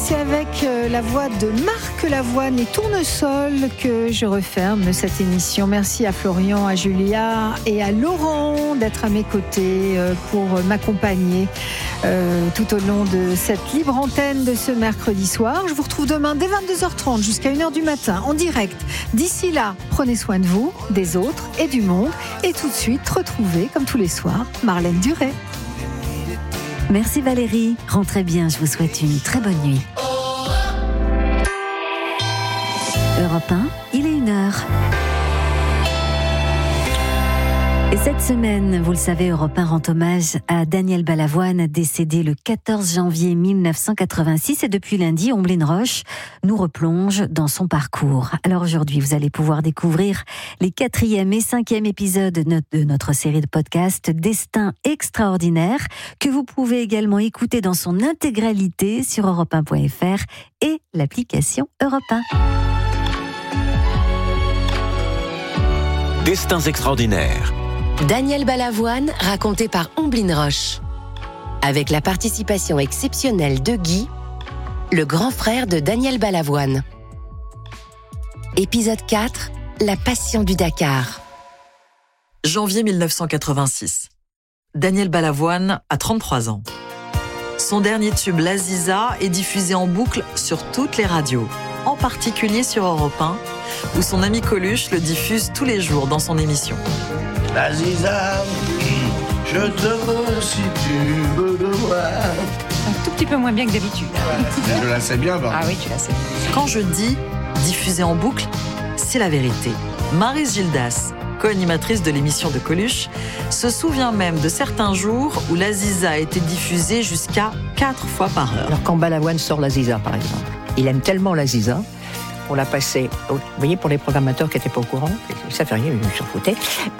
c'est avec la voix de Marc Lavoine et Tournesol que je referme cette émission. Merci à Florian, à Julia et à Laurent d'être à mes côtés pour m'accompagner tout au long de cette libre antenne de ce mercredi soir. Je vous retrouve demain dès 22h30 jusqu'à 1h du matin en direct. D'ici là, prenez soin de vous, des autres et du monde. Et tout de suite, retrouvez, comme tous les soirs, Marlène Duret. Merci Valérie, rentrez bien, je vous souhaite une très bonne nuit. Europe 1, il est 1h. Et cette semaine, vous le savez, Europe 1 rend hommage à Daniel Balavoine, décédé le 14 janvier 1986. Et depuis lundi, Omblin Roche nous replonge dans son parcours. Alors aujourd'hui, vous allez pouvoir découvrir les 4e et 5e épisodes de notre série de podcasts Destin extraordinaire, que vous pouvez également écouter dans son intégralité sur europe1.fr et l'application Europe 1. Destins extraordinaires. Daniel Balavoine, raconté par Omblin Roche. Avec la participation exceptionnelle de Guy, le grand frère de Daniel Balavoine. Épisode 4, la passion du Dakar. Janvier 1986. Daniel Balavoine a 33 ans. Son dernier tube, l'Aziza, est diffusé en boucle sur toutes les radios, en particulier sur Europe 1, où son ami Coluche le diffuse tous les jours dans son émission. L'Aziza, je te veux si tu veux le voir. Un tout petit peu moins bien que d'habitude. Je la sais bien, Ah oui, tu la sais. Quand je dis diffusé en boucle, c'est la vérité. Maryse Gildas, co-animatrice de l'émission de Coluche, se souvient même de certains jours où l'Aziza a été diffusée jusqu'à 4 fois par heure. Alors quand Balavoine sort l'Aziza, par exemple, il aime tellement l'Aziza, on l'a passé, vous voyez, pour les programmateurs qui n'étaient pas au courant, ça fait rien, ils s'en foutaient,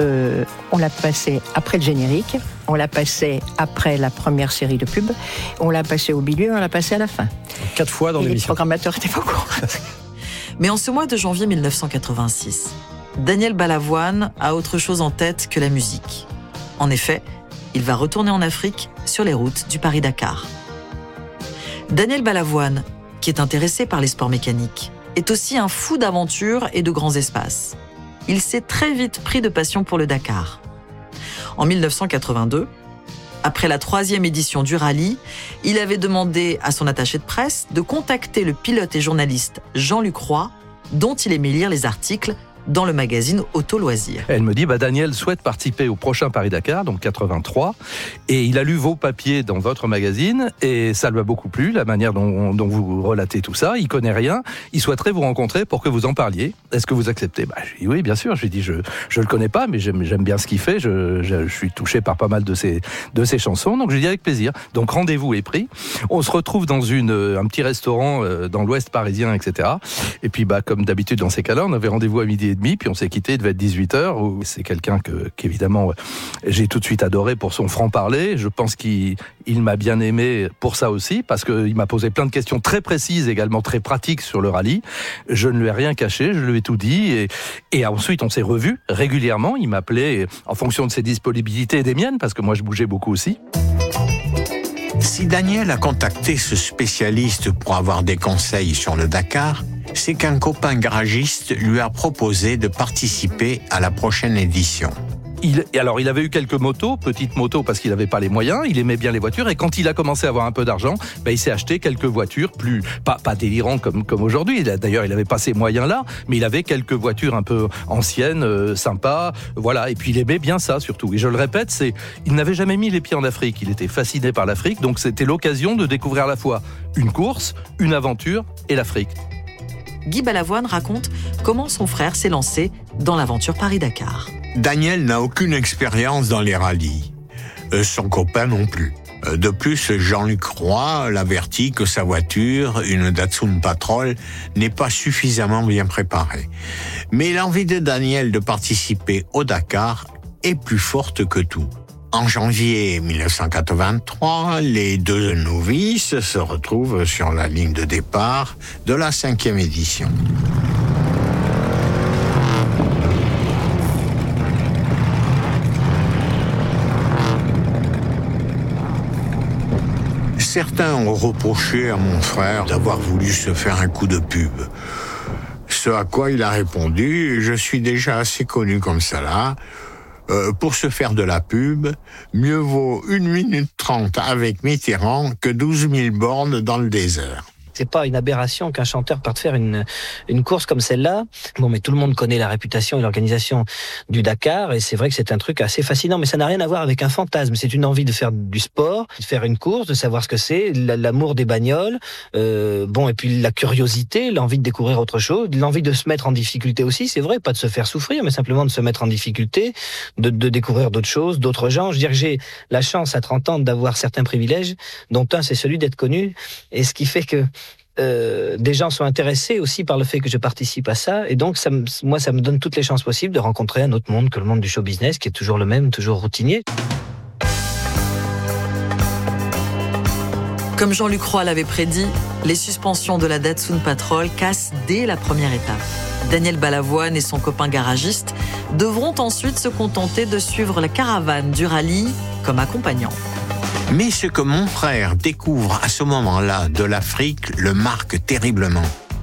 on l'a passé après le générique, on l'a passé après la première série de pubs, on l'a passé au milieu, on l'a passé à la fin. 4 fois dans Et l'émission. les programmateurs n'étaient pas au courant. Mais en ce mois de janvier 1986, Daniel Balavoine a autre chose en tête que la musique. En effet, il va retourner en Afrique sur les routes du Paris-Dakar. Daniel Balavoine, qui est intéressé par les sports mécaniques, est aussi un fou d'aventure et de grands espaces. Il s'est très vite pris de passion pour le Dakar. En 1982, après la 3e édition du rallye, il avait demandé à son attaché de presse de contacter le pilote et journaliste Jean-Luc Roy, dont il aimait lire les articles dans le magazine Auto Loisirs. Elle me dit, Daniel souhaite participer au prochain Paris-Dakar, donc 83, et il a lu vos papiers dans votre magazine, et ça lui a beaucoup plu, la manière dont vous relatez tout ça. Il connaît rien, il souhaiterait vous rencontrer pour que vous en parliez. Est-ce que vous acceptez ? Je lui dis oui, bien sûr. Je lui dis, je le connais pas, mais j'aime bien ce qu'il fait, je suis touché par pas mal de ses chansons, donc je lui dis avec plaisir. Donc rendez-vous est pris. On se retrouve dans un petit restaurant dans l'ouest parisien, etc. Et puis comme d'habitude dans ces cas-là, on avait rendez-vous à 12h30, puis on s'est quitté, il devait être 18h. C'est quelqu'un qu'évidemment j'ai tout de suite adoré pour son franc-parler. Je pense qu'il m'a bien aimé pour ça aussi, parce qu'il m'a posé plein de questions très précises, également très pratiques sur le rallye. Je ne lui ai rien caché, je lui ai tout dit. Et ensuite, on s'est revus régulièrement. Il m'appelait en fonction de ses disponibilités et des miennes, parce que moi, je bougeais beaucoup aussi. Si Daniel a contacté ce spécialiste pour avoir des conseils sur le Dakar, c'est qu'un copain garagiste lui a proposé de participer à la prochaine édition. Il avait eu quelques motos, petites motos parce qu'il n'avait pas les moyens, il aimait bien les voitures, et quand il a commencé à avoir un peu d'argent, il s'est acheté quelques voitures pas délirantes comme aujourd'hui. D'ailleurs, il n'avait pas ces moyens-là, mais il avait quelques voitures un peu anciennes, sympas, voilà. Et puis il aimait bien ça surtout. Et je le répète, il n'avait jamais mis les pieds en Afrique, il était fasciné par l'Afrique, donc c'était l'occasion de découvrir à la fois une course, une aventure et l'Afrique. Guy Balavoine raconte comment son frère s'est lancé dans l'aventure Paris-Dakar. Daniel n'a aucune expérience dans les rallyes. Son copain non plus. De plus, Jean-Luc Roy l'avertit que sa voiture, une Datsun Patrol, n'est pas suffisamment bien préparée. Mais l'envie de Daniel de participer au Dakar est plus forte que tout. En janvier 1983, les deux novices se retrouvent sur la ligne de départ de la 5e édition. Certains ont reproché à mon frère d'avoir voulu se faire un coup de pub. Ce à quoi il a répondu, je suis déjà assez connu comme ça là. Pour se faire de la pub, mieux vaut 1 minute 30 avec Mitterrand que 12 000 bornes dans le désert. C'est pas une aberration qu'un chanteur parte faire une course comme celle-là. Bon, mais tout le monde connaît la réputation et l'organisation du Dakar, et c'est vrai que c'est un truc assez fascinant, mais ça n'a rien à voir avec un fantasme. C'est une envie de faire du sport, de faire une course, de savoir ce que c'est, l'amour des bagnoles, et puis la curiosité, l'envie de découvrir autre chose, l'envie de se mettre en difficulté aussi, c'est vrai, pas de se faire souffrir, mais simplement de se mettre en difficulté, de découvrir d'autres choses, d'autres gens. Je veux dire que j'ai la chance à 30 ans d'avoir certains privilèges, dont un, c'est celui d'être connu, et ce qui fait que des gens sont intéressés aussi par le fait que je participe à ça, et donc ça me donne toutes les chances possibles de rencontrer un autre monde que le monde du show business, qui est toujours le même, toujours routinier. Comme Jean-Luc Roy l'avait prédit, les suspensions de la Datsun Patrol cassent dès la première étape. Daniel Balavoine et son copain garagiste devront ensuite se contenter de suivre la caravane du rallye comme accompagnants. Mais ce que mon frère découvre à ce moment-là de l'Afrique le marque terriblement.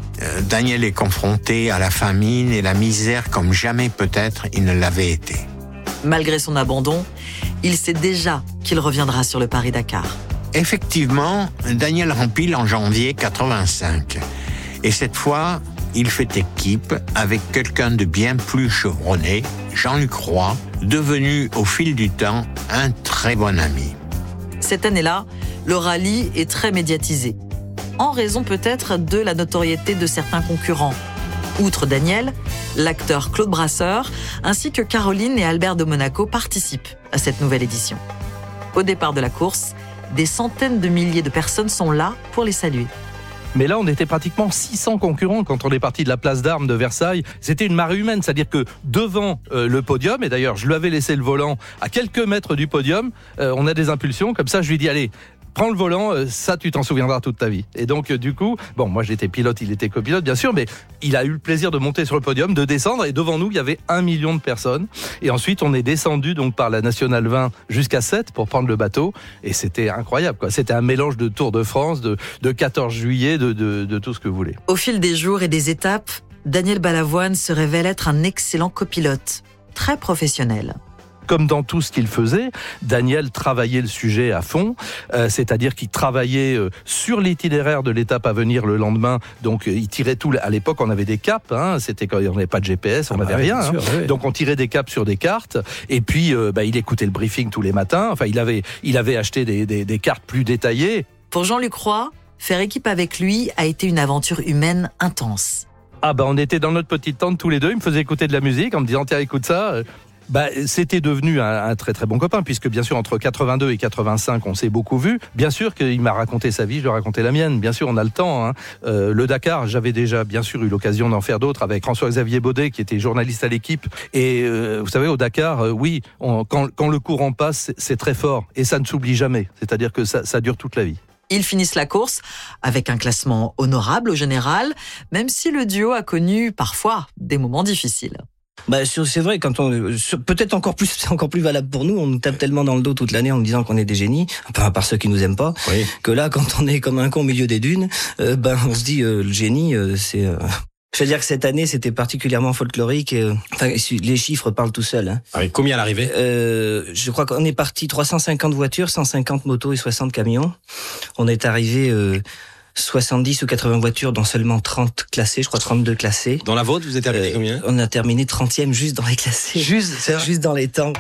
Daniel est confronté à la famine et la misère comme jamais peut-être il ne l'avait été. Malgré son abandon, il sait déjà qu'il reviendra sur le Paris-Dakar. Effectivement, Daniel rempile en janvier 85. Et cette fois, il fait équipe avec quelqu'un de bien plus chevronné, Jean-Luc Roy, devenu au fil du temps un très bon ami. Cette année-là, le rallye est très médiatisé, en raison peut-être de la notoriété de certains concurrents. Outre Daniel, l'acteur Claude Brasseur, ainsi que Caroline et Albert de Monaco participent à cette nouvelle édition. Au départ de la course, des centaines de milliers de personnes sont là pour les saluer. Mais là, on était pratiquement 600 concurrents quand on est parti de la place d'Armes de Versailles. C'était une marée humaine, c'est-à-dire que devant le podium, et d'ailleurs, je lui avais laissé le volant à quelques mètres du podium, on a des impulsions, comme ça, je lui dis, allez, prends le volant, ça tu t'en souviendras toute ta vie. Et donc du coup, bon, moi j'étais pilote, il était copilote bien sûr, mais il a eu le plaisir de monter sur le podium, de descendre, et devant nous il y avait 1 million de personnes. Et ensuite on est descendu donc par la Nationale 20 jusqu'à 7 pour prendre le bateau, et c'était incroyable, quoi. C'était un mélange de Tour de France, de 14 juillet, de tout ce que vous voulez. Au fil des jours et des étapes, Daniel Balavoine se révèle être un excellent copilote, très professionnel. Comme dans tout ce qu'il faisait, Daniel travaillait le sujet à fond, c'est-à-dire qu'il travaillait sur l'itinéraire de l'étape à venir le lendemain. Donc il tirait tout. À l'époque, on avait des caps, c'était quand on n'avait pas de GPS, on n'avait rien. Sûr, oui. Donc on tirait des caps sur des cartes. Et puis il écoutait le briefing tous les matins. Enfin, il avait acheté des cartes plus détaillées. Pour Jean-Luc Roy, faire équipe avec lui a été une aventure humaine intense. On était dans notre petite tente tous les deux. Il me faisait écouter de la musique en me disant tiens, écoute ça. C'était devenu un très très bon copain, puisque bien sûr entre 82 et 85 on s'est beaucoup vu. Bien sûr qu'il m'a raconté sa vie, je lui ai raconté la mienne. Bien sûr on a le temps. Le Dakar, j'avais déjà bien sûr eu l'occasion d'en faire d'autres avec François-Xavier Baudet qui était journaliste à l'équipe. Et vous savez au Dakar, quand le courant passe, c'est très fort et ça ne s'oublie jamais. C'est-à-dire que ça dure toute la vie. Ils finissent la course avec un classement honorable au général, même si le duo a connu parfois des moments difficiles. C'est vrai, peut-être encore plus, c'est encore plus valable pour nous. On nous tape tellement dans le dos toute l'année en nous disant qu'on est des génies, à part ceux qui nous aiment pas, oui. Que là, quand on est comme un con au milieu des dunes, on se dit le génie, c'est. Je veux dire que cette année, c'était particulièrement folklorique. Les chiffres parlent tout seuls. Avec combien à l'arrivée ? Je crois qu'on est parti 350 voitures, 150 motos et 60 camions. On est arrivé 70 ou 80 voitures, dont seulement 30 classées, je crois 32 classées. Dans la vôtre, vous êtes arrivé combien ? On a terminé 30e juste dans les classés. Juste dans les temps.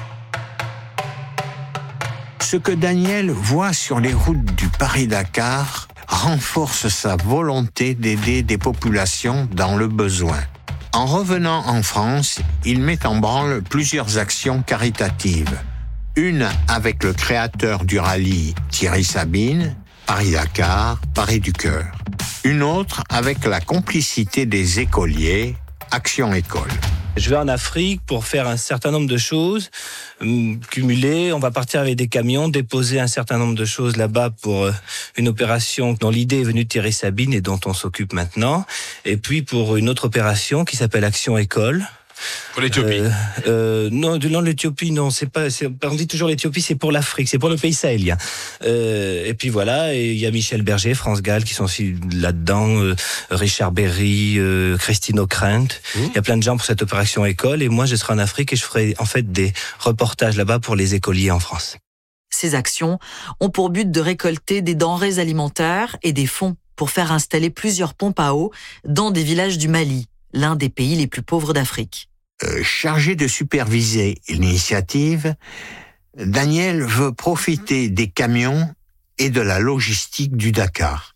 Ce que Daniel voit sur les routes du Paris-Dakar renforce sa volonté d'aider des populations dans le besoin. En revenant en France, il met en branle plusieurs actions caritatives. Une avec le créateur du rallye, Thierry Sabine, Paris-Dakar, Paris du Cœur. Une autre avec la complicité des écoliers, Action École. Je vais en Afrique pour faire un certain nombre de choses, cumuler. On va partir avec des camions, déposer un certain nombre de choses là-bas pour une opération dont l'idée est venue de Thierry Sabine et dont on s'occupe maintenant. Et puis pour une autre opération qui s'appelle Action École. Pour l'Éthiopie. Non, l'Éthiopie, non, on dit toujours l'Éthiopie, c'est pour l'Afrique, c'est pour le pays sahélien. Et puis voilà, et il y a Michel Berger, France Gall, qui sont aussi là-dedans, Richard Berry, Christine O'Krent. Il y a plein de gens pour cette opération école, et moi je serai en Afrique et je ferai en fait des reportages là-bas pour les écoliers en France. Ces actions ont pour but de récolter des denrées alimentaires et des fonds pour faire installer plusieurs pompes à eau dans des villages du Mali, l'un des pays les plus pauvres d'Afrique. Chargé de superviser l'initiative, Daniel veut profiter des camions et de la logistique du Dakar.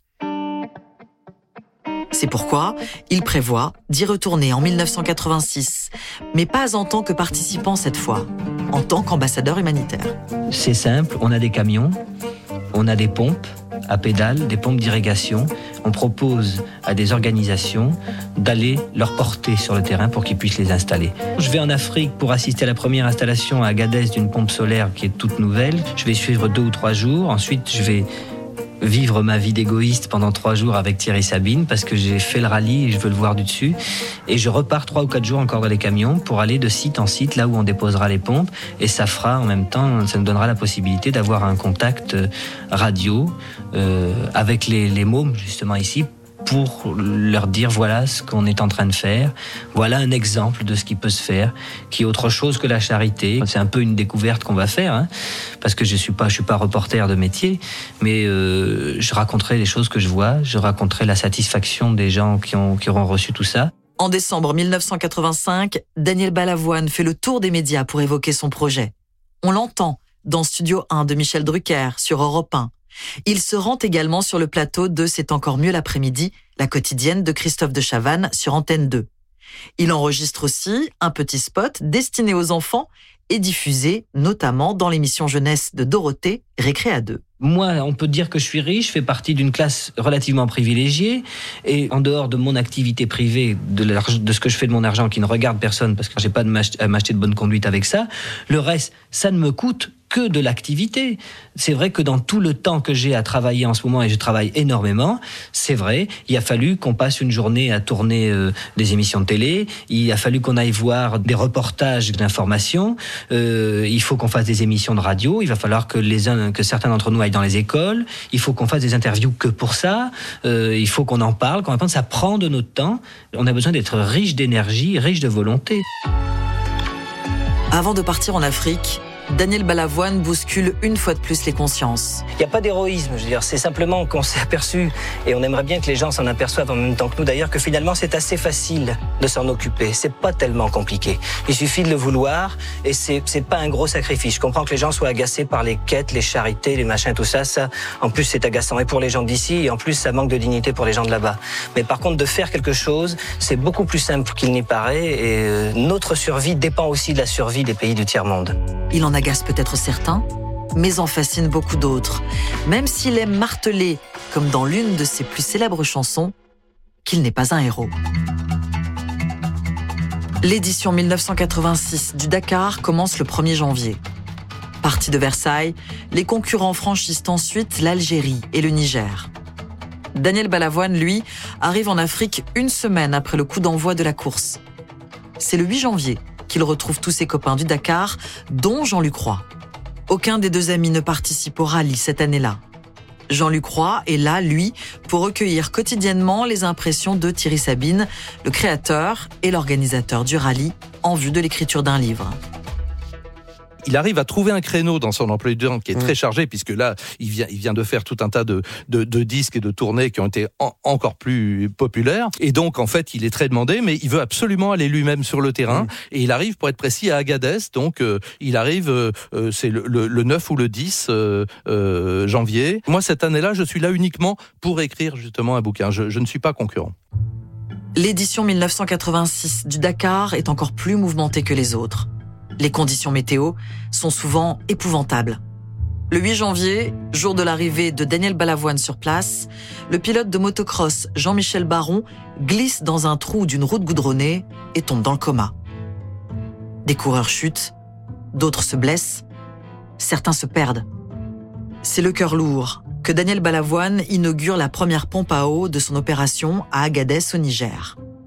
C'est pourquoi il prévoit d'y retourner en 1986, mais pas en tant que participant cette fois, en tant qu'ambassadeur humanitaire. C'est simple, on a des camions, on a des pompes à pédales, des pompes d'irrigation. On propose à des organisations d'aller leur porter sur le terrain pour qu'ils puissent les installer. Je vais en Afrique pour assister à la première installation à Agadez d'une pompe solaire qui est toute nouvelle. Je vais suivre 2 ou 3 jours. Ensuite, je vais vivre ma vie d'égoïste pendant 3 jours avec Thierry Sabine parce que j'ai fait le rallye et je veux le voir du dessus. Et je repars 3 ou 4 jours encore dans les camions pour aller de site en site là où on déposera les pompes. Et ça fera en même temps, ça nous donnera la possibilité d'avoir un contact radio avec les mômes justement ici pour leur dire voilà ce qu'on est en train de faire, voilà un exemple de ce qui peut se faire, qui est autre chose que la charité. C'est un peu une découverte qu'on va faire, parce que je suis pas reporter de métier, mais je raconterai les choses que je vois, je raconterai la satisfaction des gens qui auront reçu tout ça. En décembre 1985, Daniel Balavoine fait le tour des médias pour évoquer son projet. On l'entend dans Studio 1 de Michel Drucker sur Europe 1. Il se rend également sur le plateau de C'est encore mieux l'après-midi, la quotidienne de Christophe de Chavannes sur Antenne 2. Il enregistre aussi un petit spot destiné aux enfants et diffusé notamment dans l'émission jeunesse de Dorothée, Récré à 2. Moi, on peut dire que je suis riche, je fais partie d'une classe relativement privilégiée et en dehors de mon activité privée, de ce que je fais de mon argent qui ne regarde personne parce que j'ai pas à m'acheter de bonne conduite avec ça, le reste, ça ne me coûte que de l'activité. C'est vrai que dans tout le temps que j'ai à travailler en ce moment, et je travaille énormément, c'est vrai, il a fallu qu'on passe une journée à tourner des émissions de télé, il a fallu qu'on aille voir des reportages d'information, il faut qu'on fasse des émissions de radio, il va falloir que certains d'entre nous aillent dans les écoles, il faut qu'on fasse des interviews que pour ça, il faut qu'on en parle, ça prend de notre temps, on a besoin d'être riche d'énergie, riche de volonté. Avant de partir en Afrique, Daniel Balavoine bouscule une fois de plus les consciences. Il n'y a pas d'héroïsme, je veux dire, c'est simplement qu'on s'est aperçu, et on aimerait bien que les gens s'en aperçoivent en même temps que nous d'ailleurs, que finalement c'est assez facile de s'en occuper, c'est pas tellement compliqué. Il suffit de le vouloir, et c'est pas un gros sacrifice. Je comprends que les gens soient agacés par les quêtes, les charités, les machins, tout ça, en plus c'est agaçant, et pour les gens d'ici, et en plus ça manque de dignité pour les gens de là-bas. Mais par contre, de faire quelque chose, c'est beaucoup plus simple qu'il n'y paraît, et notre survie dépend aussi de la survie des pays du tiers-monde. Il en agace peut-être certains, mais en fascine beaucoup d'autres, même s'il aime marteler, comme dans l'une de ses plus célèbres chansons, qu'il n'est pas un héros. L'édition 1986 du Dakar commence le 1er janvier. Partis de Versailles, les concurrents franchissent ensuite l'Algérie et le Niger. Daniel Balavoine, lui, arrive en Afrique une semaine après le coup d'envoi de la course. C'est le 8 janvier qu'il retrouve tous ses copains du Dakar, dont Jean-Luc Roy. Aucun des 2 amis ne participe au rallye cette année-là. Jean-Luc Roy est là, lui, pour recueillir quotidiennement les impressions de Thierry Sabine, le créateur et l'organisateur du rallye, en vue de l'écriture d'un livre. Il arrive à trouver un créneau dans son emploi du temps qui est très chargé, puisque là, il vient de faire tout un tas de disques et de tournées qui ont été encore plus populaires. Et donc, en fait, il est très demandé, mais il veut absolument aller lui-même sur le terrain. Et il arrive, pour être précis, à Agadez. Donc, il arrive, c'est le 9 ou le 10 janvier. Moi, cette année-là, je suis là uniquement pour écrire justement un bouquin. Je ne suis pas concurrent. L'édition 1986 du Dakar est encore plus mouvementée que les autres. Les conditions météo sont souvent épouvantables. Le 8 janvier, jour de l'arrivée de Daniel Balavoine sur place, le pilote de motocross Jean-Michel Baron glisse dans un trou d'une route goudronnée et tombe dans le coma. Des coureurs chutent, d'autres se blessent, certains se perdent. C'est le cœur lourd que Daniel Balavoine inaugure la première pompe à eau de son opération à Agadez au Niger.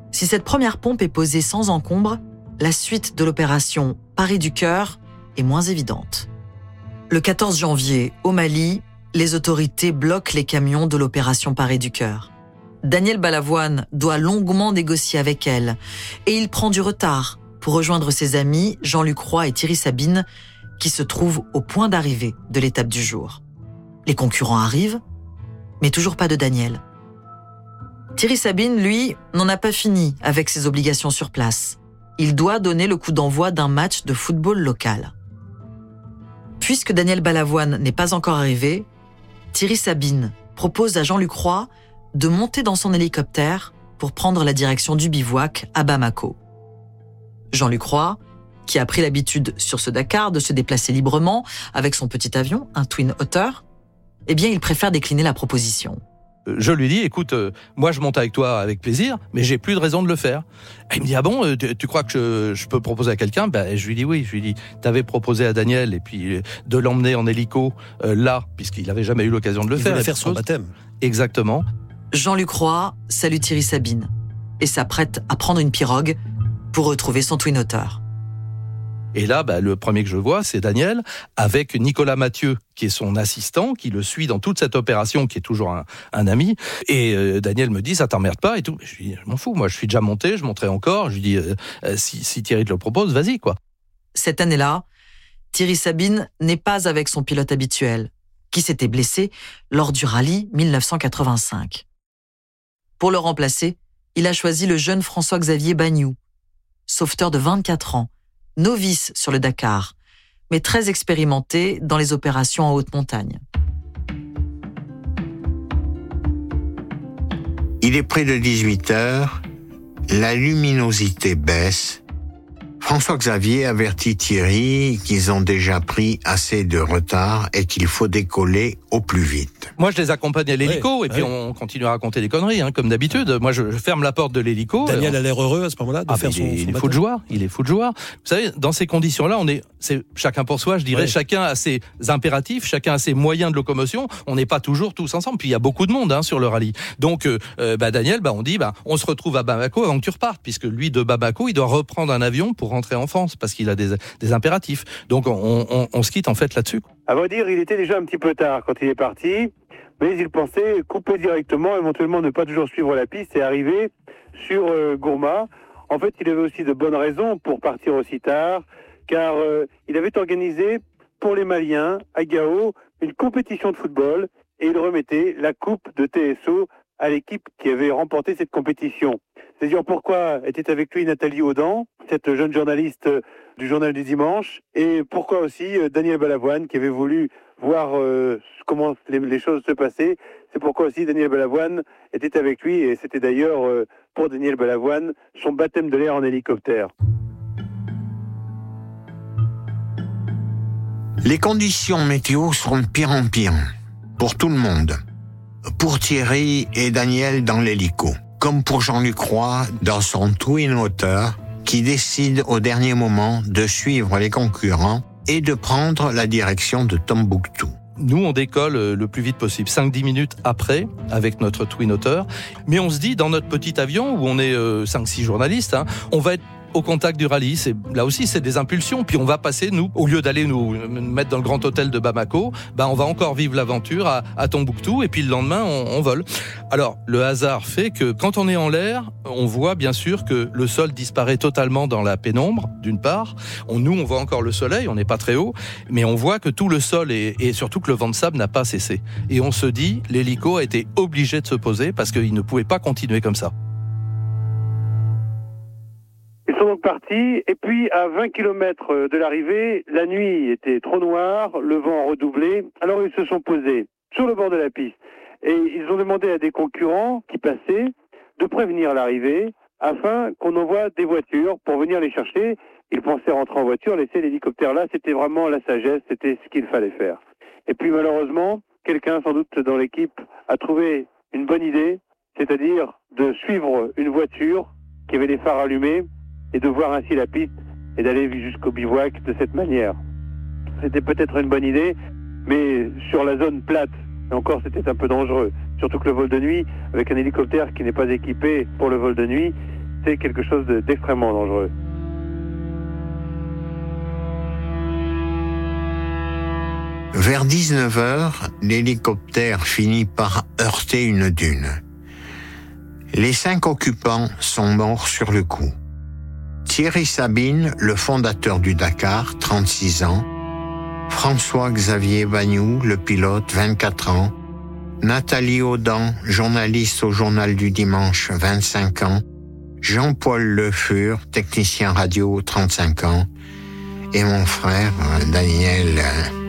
Si cette première pompe est posée sans encombre, la suite de l'opération Paris du Cœur est moins évidente. Le 14 janvier, au Mali, les autorités bloquent les camions de l'opération Paris du Cœur. Daniel Balavoine doit longuement négocier avec elle et il prend du retard pour rejoindre ses amis Jean-Luc Roy et Thierry Sabine qui se trouvent au point d'arrivée de l'étape du jour. Les concurrents arrivent, mais toujours pas de Daniel. Thierry Sabine, lui, n'en a pas fini avec ses obligations sur place. Il doit donner le coup d'envoi d'un match de football local. Puisque Daniel Balavoine n'est pas encore arrivé, Thierry Sabine propose à Jean-Luc Roy de monter dans son hélicoptère pour prendre la direction du bivouac à Bamako. Jean-Luc Roy, qui a pris l'habitude sur ce Dakar de se déplacer librement avec son petit avion, un Twin Otter, eh bien, il préfère décliner la proposition. Je lui dis, écoute, moi je monte avec toi avec plaisir, mais j'ai plus de raison de le faire. Et il me dit, ah bon, tu crois que je peux proposer à quelqu'un ? Je lui dis oui, je lui dis, t'avais proposé à Daniel et puis de l'emmener en hélico là, puisqu'il n'avait jamais eu l'occasion de le faire. Il voulait faire son baptême. Exactement. Jean-Luc Roy salue Thierry Sabine et s'apprête à prendre une pirogue pour retrouver son Twin Otter. Et là, le premier que je vois, c'est Daniel, avec Nicolas Mathieu, qui est son assistant, qui le suit dans toute cette opération, qui est toujours un ami. Et Daniel me dit, ça t'emmerde pas et tout. Je lui dis, je m'en fous, moi je suis déjà monté, je monterai encore. Je lui dis, si Thierry te le propose, vas-y, quoi. Cette année-là, Thierry Sabine n'est pas avec son pilote habituel, qui s'était blessé lors du rallye 1985. Pour le remplacer, il a choisi le jeune François-Xavier Bagnoux, sauveteur de 24 ans, novice sur le Dakar, mais très expérimenté dans les opérations en haute montagne. Il est près de 18h, la luminosité baisse. François-Xavier avertit Thierry qu'ils ont déjà pris assez de retard et qu'il faut décoller au plus vite. Moi, je les accompagne à l'hélico et puis on continue à raconter des conneries, comme d'habitude. Moi, je ferme la porte de l'hélico. Daniel a l'air heureux à ce moment-là de faire son il est fou de joie. Il est fou de joie. Vous savez, dans ces conditions-là, c'est chacun pour soi, je dirais. Chacun a ses impératifs, chacun a ses moyens de locomotion. On n'est pas toujours tous ensemble. Puis il y a beaucoup de monde sur le rallye. Donc, Daniel, on dit, on se retrouve à Bamako avant que tu repartes, puisque lui, de Bamako, il doit reprendre un avion pour rentrer en France, parce qu'il a des impératifs. Donc, on se quitte en fait là-dessus. À vrai dire, il était déjà un petit peu tard quand il est parti, mais il pensait couper directement, éventuellement ne pas toujours suivre la piste et arriver sur Gourma. En fait, il avait aussi de bonnes raisons pour partir aussi tard, car il avait organisé pour les Maliens, à Gao, une compétition de football, et il remettait la coupe de TSO à l'équipe qui avait remporté cette compétition. C'est-à-dire pourquoi était avec lui Nathalie Audan, cette jeune journaliste du Journal du Dimanche, et pourquoi aussi Daniel Balavoine, qui avait voulu voir comment les choses se passaient. C'est pourquoi aussi Daniel Balavoine était avec lui, et c'était d'ailleurs pour Daniel Balavoine son baptême de l'air en hélicoptère. Les conditions météo seront de pire en pire, pour tout le monde. Pour Thierry et Daniel dans l'hélico, comme pour Jean-Luc Roy dans son Twin Otter, qui décide au dernier moment de suivre les concurrents et de prendre la direction de Tombouctou. Nous, on décolle le plus vite possible, 5-10 minutes après, avec notre Twin Otter. Mais on se dit, dans notre petit avion, où on est 5-6 journalistes, on va être au contact du rallye. Là aussi, c'est des impulsions. Puis on va passer, nous, au lieu d'aller nous mettre dans le grand hôtel de Bamako, on va encore vivre l'aventure à Tombouctou, et puis le lendemain, on vole. Alors, le hasard fait que quand on est en l'air, on voit bien sûr que le sol disparaît totalement dans la pénombre, d'une part. Nous, on voit encore le soleil, on n'est pas très haut, mais on voit que tout le sol et surtout que le vent de sable n'a pas cessé. Et on se dit, l'hélico a été obligé de se poser parce qu'il ne pouvait pas continuer comme ça. Ils sont donc partis, et puis à 20 km de l'arrivée, la nuit était trop noire, le vent redoublé, alors ils se sont posés sur le bord de la piste. Et ils ont demandé à des concurrents qui passaient de prévenir l'arrivée, afin qu'on envoie des voitures pour venir les chercher. Ils pensaient rentrer en voiture, laisser l'hélicoptère là, c'était vraiment la sagesse, c'était ce qu'il fallait faire. Et puis malheureusement, quelqu'un sans doute dans l'équipe a trouvé une bonne idée, c'est-à-dire de suivre une voiture qui avait les phares allumés, et de voir ainsi la piste et d'aller jusqu'au bivouac de cette manière. C'était peut-être une bonne idée, mais sur la zone plate, et encore c'était un peu dangereux. Surtout que le vol de nuit, avec un hélicoptère qui n'est pas équipé pour le vol de nuit, c'était quelque chose d'extrêmement dangereux. Vers 19h, l'hélicoptère finit par heurter une dune. Les 5 occupants sont morts sur le coup. Thierry Sabine, le fondateur du Dakar, 36 ans. François-Xavier Bagnoux, le pilote, 24 ans. Nathalie Audan, journaliste au Journal du Dimanche, 25 ans. Jean-Paul Le Fur, technicien radio, 35 ans. Et mon frère, Daniel,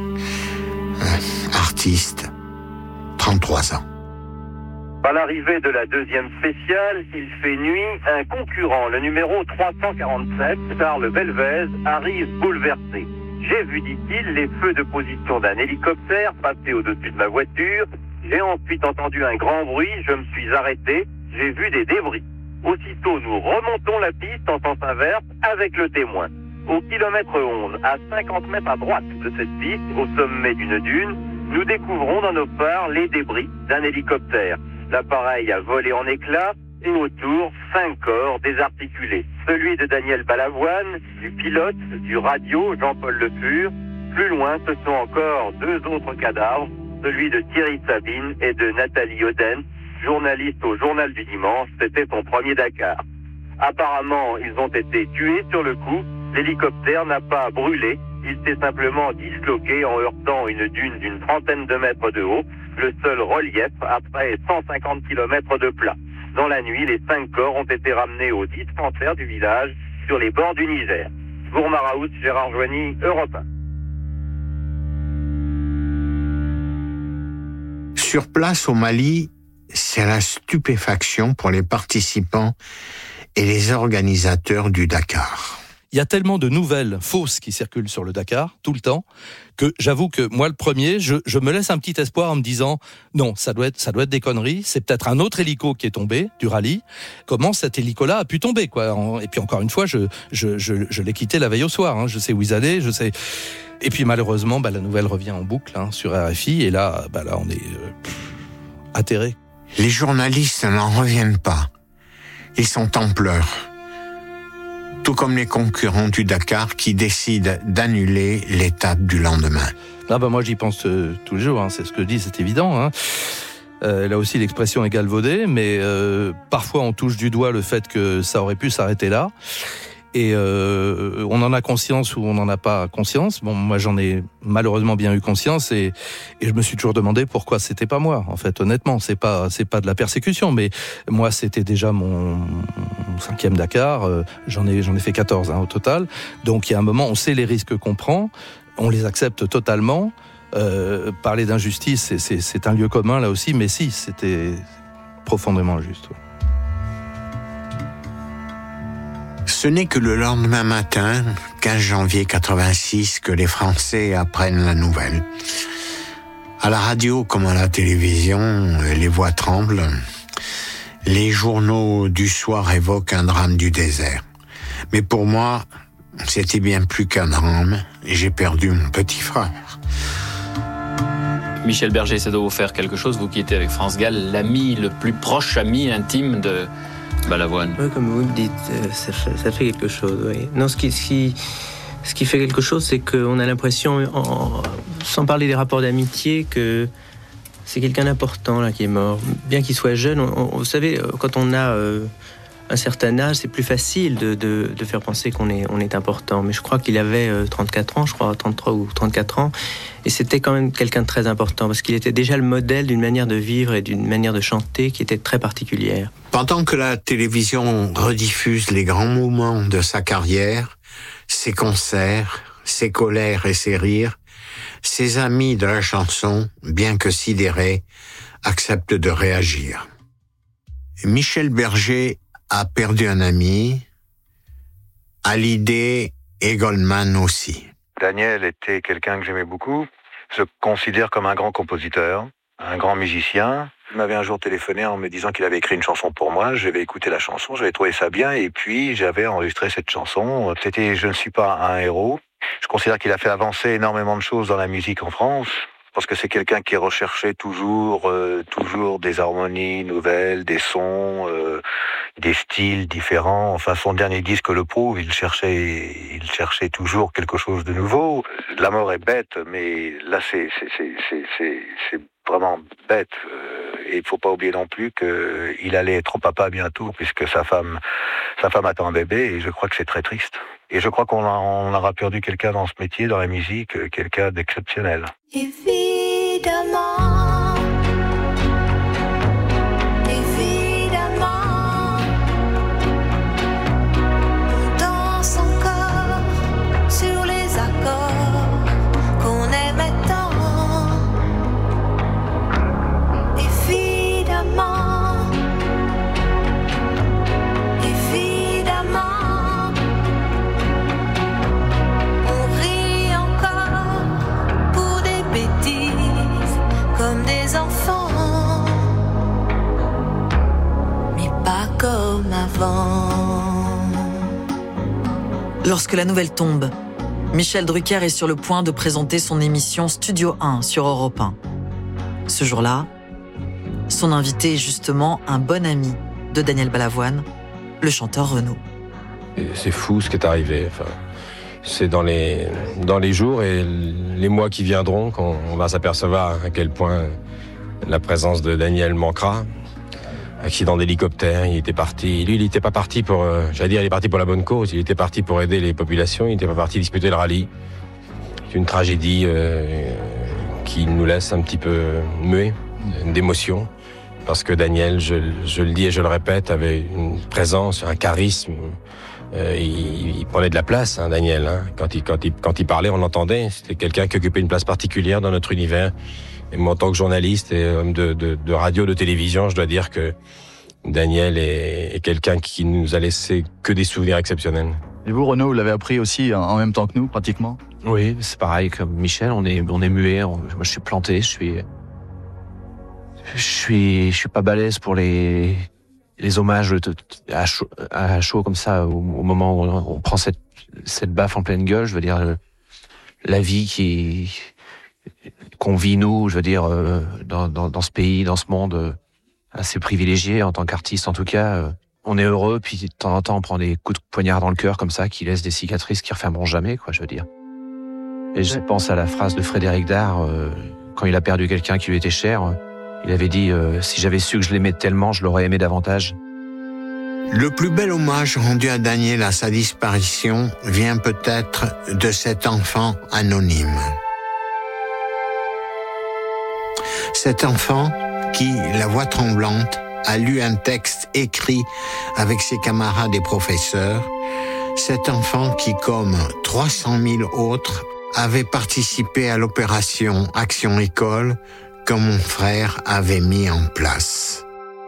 artiste, 33 ans. À l'arrivée de la deuxième spéciale, il fait nuit, un concurrent, le numéro 347, Charles Belvez, arrive bouleversé. J'ai vu, dit-il, les feux de position d'un hélicoptère passer au-dessus de ma voiture. J'ai ensuite entendu un grand bruit, je me suis arrêté, j'ai vu des débris. Aussitôt, nous remontons la piste en sens inverse avec le témoin. Au kilomètre 11, à 50 mètres à droite de cette piste, au sommet d'une dune, nous découvrons dans nos phares les débris d'un hélicoptère. L'appareil a volé en éclats et autour, 5 corps désarticulés. Celui de Daniel Balavoine, du pilote, du radio, Jean-Paul Le Fur. Plus loin, ce sont encore 2 autres cadavres, celui de Thierry Sabine et de Nathalie Audan, journaliste au Journal du Dimanche. C'était son premier Dakar. Apparemment, ils ont été tués sur le coup. L'hélicoptère n'a pas brûlé. Il s'est simplement disloqué en heurtant une dune d'une 30aine de mètres de haut, le seul relief après 150 km de plat. Dans la nuit, les 5 corps ont été ramenés au dispensaire du village sur les bords du Niger. Gourmaraout, Gérard Joigny, Europe 1. Sur place au Mali, c'est la stupéfaction pour les participants et les organisateurs du Dakar. Il y a tellement de nouvelles fausses qui circulent sur le Dakar, tout le temps, que j'avoue que moi, le premier, je me laisse un petit espoir en me disant non, ça doit être des conneries, c'est peut-être un autre hélico qui est tombé, du rallye. Comment cet hélico-là a pu tomber, quoi. Et puis encore une fois, je l'ai quitté la veille au soir, hein. Je sais où ils allaient, je sais... Et puis malheureusement, la nouvelle revient en boucle, hein, sur RFI, et là on est atterrés. Les journalistes n'en reviennent pas. Ils sont en pleurs. Tout comme les concurrents du Dakar qui décident d'annuler l'étape du lendemain. Moi j'y pense tous les jours, hein, c'est ce que je dis, c'est évident. Hein. Là aussi l'expression est galvaudée, mais parfois on touche du doigt le fait que ça aurait pu s'arrêter là. Et on en a conscience ou on n'en a pas conscience. Bon, moi j'en ai malheureusement bien eu conscience et je me suis toujours demandé pourquoi c'était pas moi. En fait, honnêtement, c'est pas de la persécution, mais moi c'était déjà mon 5e Dakar. J'en ai fait 14 au total. Donc il y a un moment, on sait les risques qu'on prend, on les accepte totalement. Parler d'injustice, c'est un lieu commun là aussi, mais si, c'était profondément injuste. Ce n'est que le lendemain matin, 15 janvier 86, que les Français apprennent la nouvelle. À la radio comme à la télévision, les voix tremblent. Les journaux du soir évoquent un drame du désert. Mais pour moi, c'était bien plus qu'un drame. J'ai perdu mon petit frère. Michel Berger, ça doit vous faire quelque chose, vous qui étiez avec France Gall, l'ami, le plus proche ami intime de Balavoine. Oui, comme vous le dites, ça fait quelque chose. Oui. Non, ce qui fait quelque chose, c'est qu'on a l'impression, sans parler des rapports d'amitié, que c'est quelqu'un d'important là qui est mort. Bien qu'il soit jeune, vous savez, quand on a un certain âge, c'est plus facile de faire penser qu'on est important. Mais je crois qu'il avait 34 ans, 33 ou 34 ans. Et c'était quand même quelqu'un de très important, parce qu'il était déjà le modèle d'une manière de vivre et d'une manière de chanter qui était très particulière. Pendant que la télévision rediffuse les grands moments de sa carrière, ses concerts, ses colères et ses rires, ses amis de la chanson, bien que sidérés, acceptent de réagir. Michel Berger a perdu un ami, Hallyday et Goldman aussi. Daniel était quelqu'un que j'aimais beaucoup. Je le considère comme un grand compositeur, un grand musicien. Il m'avait un jour téléphoné en me disant qu'il avait écrit une chanson pour moi. J'avais écouté la chanson, j'avais trouvé ça bien et puis j'avais enregistré cette chanson. C'était « Je ne suis pas un héros ». Je considère qu'il a fait avancer énormément de choses dans la musique en France. Parce que c'est quelqu'un qui recherchait toujours des harmonies nouvelles, des sons, des styles différents. Enfin, son dernier disque le prouve, il cherchait toujours quelque chose de nouveau. La mort est bête, mais là, c'est vraiment bête. Et il faut pas oublier non plus qu'il allait être papa bientôt, puisque sa femme attend un bébé, et je crois que c'est très triste. Et je crois qu'on aura perdu quelqu'un dans ce métier, dans la musique, quelqu'un d'exceptionnel. Évidemment, on danse encore sur les accords qu'on aimait tant. Évidemment, on rit encore pour des bêtises comme des enfants, mais pas comme avant. Lorsque la nouvelle tombe, Michel Drucker est sur le point de présenter son émission Studio 1 sur Europe 1. Ce jour-là, son invité est justement un bon ami de Daniel Balavoine, le chanteur Renaud. C'est fou ce qui est arrivé. Enfin, c'est dans les jours et les mois qui viendront qu'on va s'apercevoir à quel point la présence de Daniel manquera. Accident d'hélicoptère, il était parti. Lui, il n'était pas parti pour, il est parti pour la bonne cause. Il était parti pour aider les populations. Il n'était pas parti disputer le rallye. C'est une tragédie qui nous laisse un petit peu muets d'émotion. Parce que Daniel, je le dis et je le répète, avait une présence, un charisme. Il prenait de la place, hein, Daniel. Hein. Quand il parlait, on l'entendait. C'était quelqu'un qui occupait une place particulière dans notre univers. Et moi, en tant que journaliste et homme de radio, de télévision, je dois dire que Daniel est quelqu'un qui nous a laissé que des souvenirs exceptionnels. Et vous, Renaud, vous l'avez appris aussi en même temps que nous, pratiquement? Oui, c'est pareil comme Michel. On est muet. Moi, je suis planté. Je suis pas balèze pour les hommages à chaud comme ça au moment où on prend cette baffe en pleine gueule. Je veux dire, la vie qu'on vit nous, je veux dire, dans ce pays, dans ce monde assez privilégié en tant qu'artiste en tout cas. On est heureux, puis de temps en temps on prend des coups de poignard dans le cœur comme ça qui laissent des cicatrices qui refermeront jamais, quoi, je veux dire. Et je pense à la phrase de Frédéric Dard quand il a perdu quelqu'un qui lui était cher. Il avait dit si j'avais su que je l'aimais tellement, je l'aurais aimé davantage. Le plus bel hommage rendu à Daniel à sa disparition vient peut-être de cet enfant anonyme. Cet enfant qui, la voix tremblante, a lu un texte écrit avec ses camarades et professeurs. Cet enfant qui, comme 300 000 autres, avait participé à l'opération Action École que mon frère avait mis en place.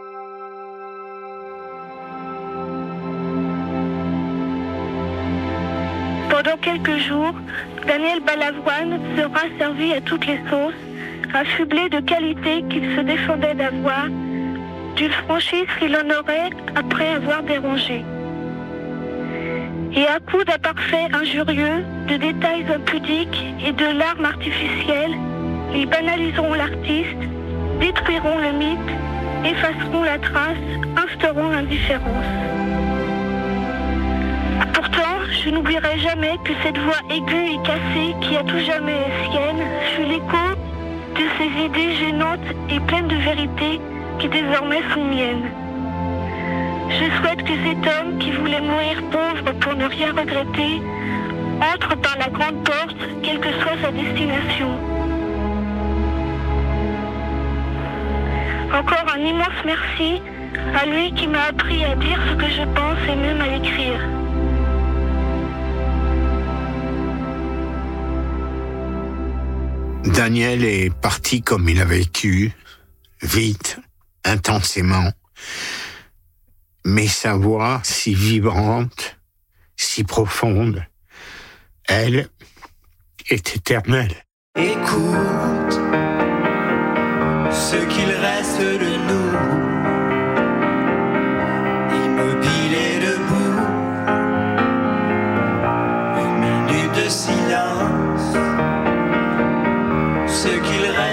Pendant quelques jours, Daniel Balavoine sera servi à toutes les sauces, affublé de qualités qu'il se défendait d'avoir, d'une franchise qu'il honorait après avoir dérangé. Et à coups d'imparfaits injurieux, de détails impudiques et de larmes artificielles, ils banaliseront l'artiste, détruiront le mythe, effaceront la trace, instaureront l'indifférence. Pourtant, je n'oublierai jamais que cette voix aiguë et cassée qui à tout jamais est sienne fut l'écho de ces idées gênantes et pleines de vérité qui désormais sont miennes. Je souhaite que cet homme qui voulait mourir pauvre pour ne rien regretter entre par la grande porte, quelle que soit sa destination. Encore un immense merci à lui qui m'a appris à dire ce que je pense et même à l'écrire. Daniel est parti comme il a vécu, vite, intensément. Mais sa voix, si vibrante, si profonde, elle est éternelle. Écoute ce qu'il reste de nous, immobile et debout, une minute de silence, ce qu'il reste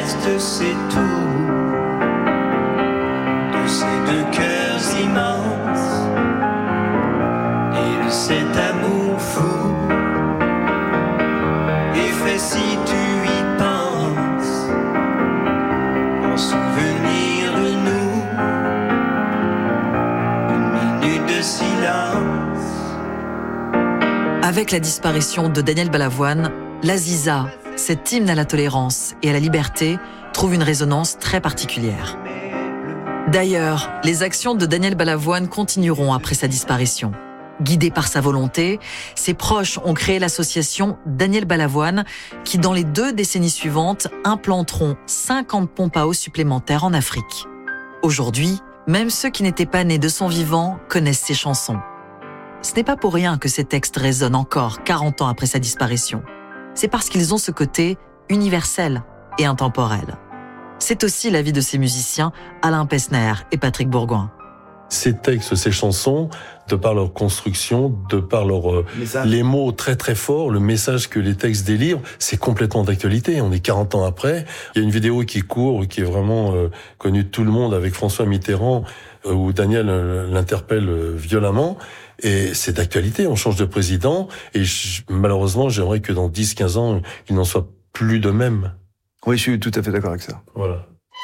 Avec la disparition de Daniel Balavoine, l'Aziza, cet hymne à la tolérance et à la liberté, trouve une résonance très particulière. D'ailleurs, les actions de Daniel Balavoine continueront après sa disparition. Guidés par sa volonté, ses proches ont créé l'association Daniel Balavoine qui, dans les 2 décennies suivantes, implanteront 50 pompes à eau supplémentaires en Afrique. Aujourd'hui, même ceux qui n'étaient pas nés de son vivant connaissent ses chansons. Ce n'est pas pour rien que ces textes résonnent encore 40 ans après sa disparition. C'est parce qu'ils ont ce côté universel et intemporel. C'est aussi l'avis de ces musiciens, Alain Pesner et Patrick Bourgoin. Ces textes, ces chansons, de par leur construction, de par les mots très très forts, le message que les textes délivrent, c'est complètement d'actualité. On est 40 ans après. Il y a une vidéo qui court, qui est vraiment connue de tout le monde avec François Mitterrand, où Daniel l'interpelle violemment. Et c'est d'actualité. On change de président. Et malheureusement, j'aimerais que dans 10-15 ans, il n'en soit plus de même. Oui, je suis tout à fait d'accord avec ça. Voilà.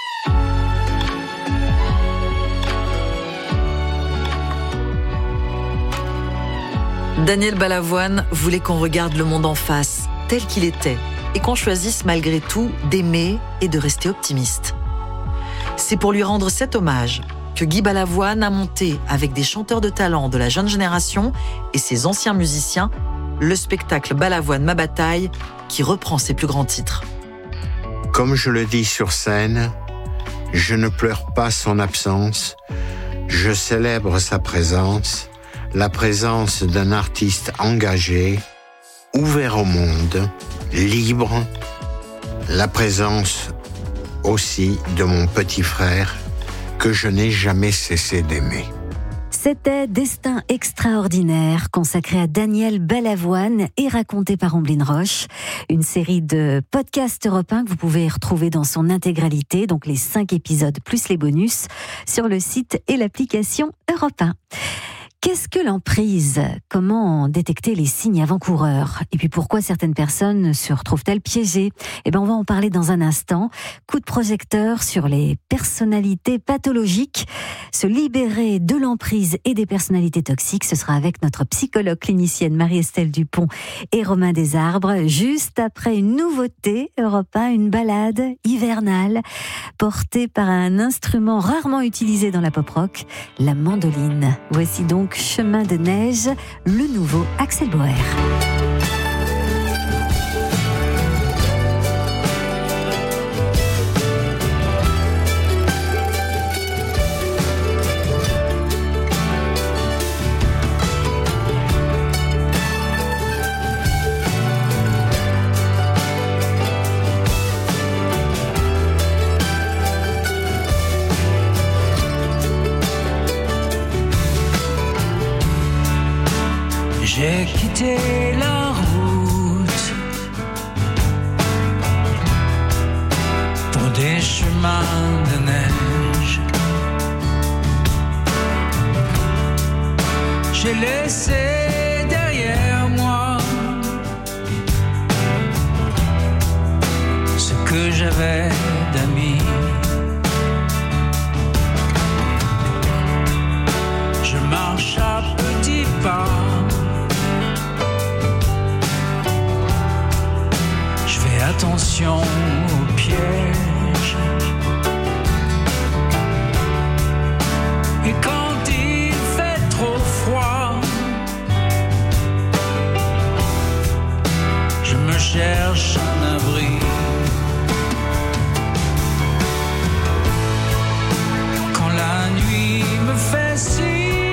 Daniel Balavoine voulait qu'on regarde le monde en face, tel qu'il était, et qu'on choisisse malgré tout d'aimer et de rester optimiste. C'est pour lui rendre cet hommage que Guy Balavoine a monté, avec des chanteurs de talent de la jeune génération et ses anciens musiciens, le spectacle Balavoine Ma Bataille, qui reprend ses plus grands titres. Comme je le dis sur scène, je ne pleure pas son absence, je célèbre sa présence, la présence d'un artiste engagé, ouvert au monde, libre, la présence aussi de mon petit frère que je n'ai jamais cessé d'aimer. C'était Destin extraordinaire, consacré à Daniel Balavoine et raconté par Omblin Roche. Une série de podcasts Europe 1 que vous pouvez retrouver dans son intégralité, donc les 5 épisodes plus les bonus, sur le site et l'application Europe 1. Qu'est-ce que l'emprise ? Comment détecter les signes avant-coureurs ? Et puis pourquoi certaines personnes se retrouvent-elles piégées ? On va en parler dans un instant. Coup de projecteur sur les personnalités pathologiques. Se libérer de l'emprise et des personnalités toxiques, ce sera avec notre psychologue clinicienne Marie-Estelle Dupont et Romain Desarbres, juste après une nouveauté Europe 1, une balade hivernale portée par un instrument rarement utilisé dans la pop-rock, la mandoline. Voici donc Chemin de neige, le nouveau Axel Bauer. J'ai quitté la route pour des chemins de neige. J'ai laissé derrière moi ce que j'avais d'amis. Je marche à petits pas. Attention aux pièges. Et quand il fait trop froid, je me cherche un abri. Quand la nuit me fait signe,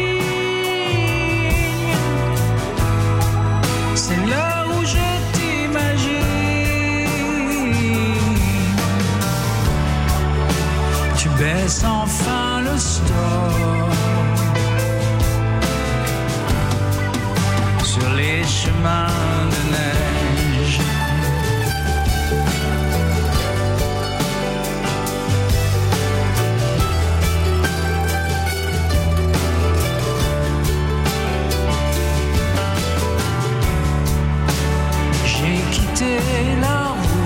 c'est là où je t'imagine. Baisse enfin le stop sur les chemins de neige. J'ai quitté la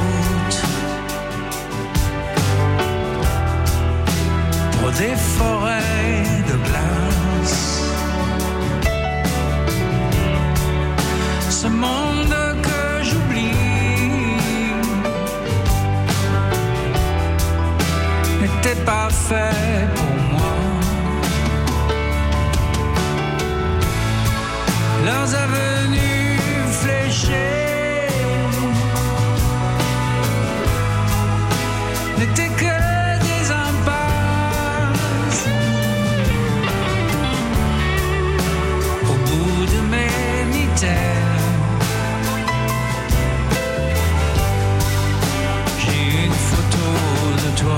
des forêts de glace. Ce pas fait pour moi. Leurs avenues fléchées n'étaient que des impasses. Au bout de mes mitaines, j'ai une photo de toi.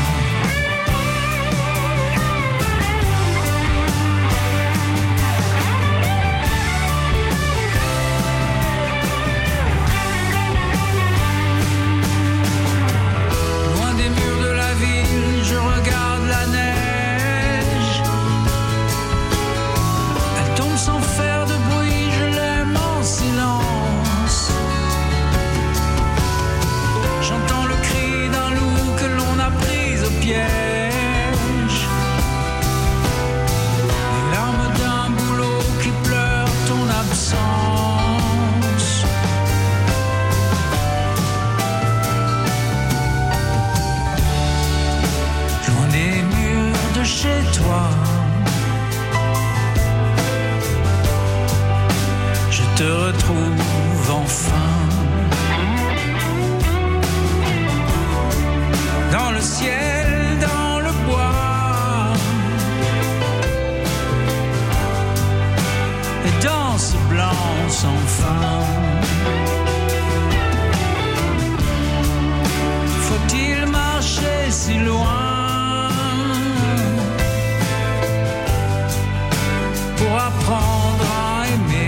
Te retrouve enfin dans le ciel, dans le bois et dans ce blanc sans fin. Faut-il marcher si loin pour apprendre à aimer?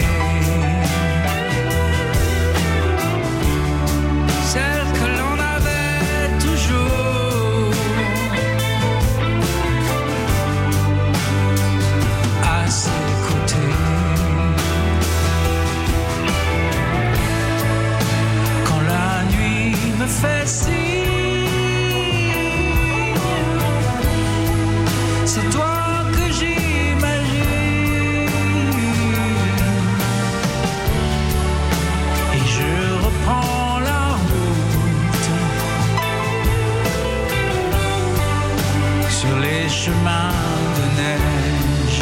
C'est toi que j'imagine et je reprends la route sur les chemins de neige,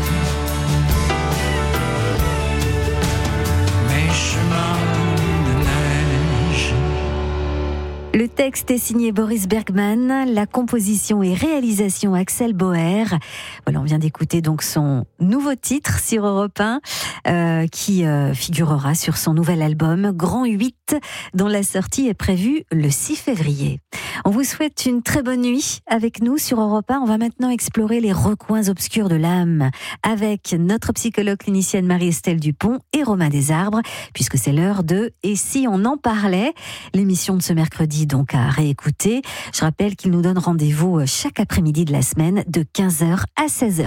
mes chemins de neige. Le texte est signé Boris Bergman, la composition et réalisation Axel Bauer. Voilà, on vient d'écouter donc son nouveau titre sur Europe 1, qui figurera sur son nouvel album Grand 8, dont la sortie est prévue le 6 février. On vous souhaite une très bonne nuit avec nous sur Europe 1. On va maintenant explorer les recoins obscurs de l'âme avec notre psychologue clinicienne Marie-Estelle Dupont et Romain Desarbres, puisque c'est l'heure de « Et si on en parlait ?» l'émission de ce mercredi donc à réécouter. Je rappelle qu'il nous donne rendez-vous chaque après-midi de la semaine de 15h à 16h.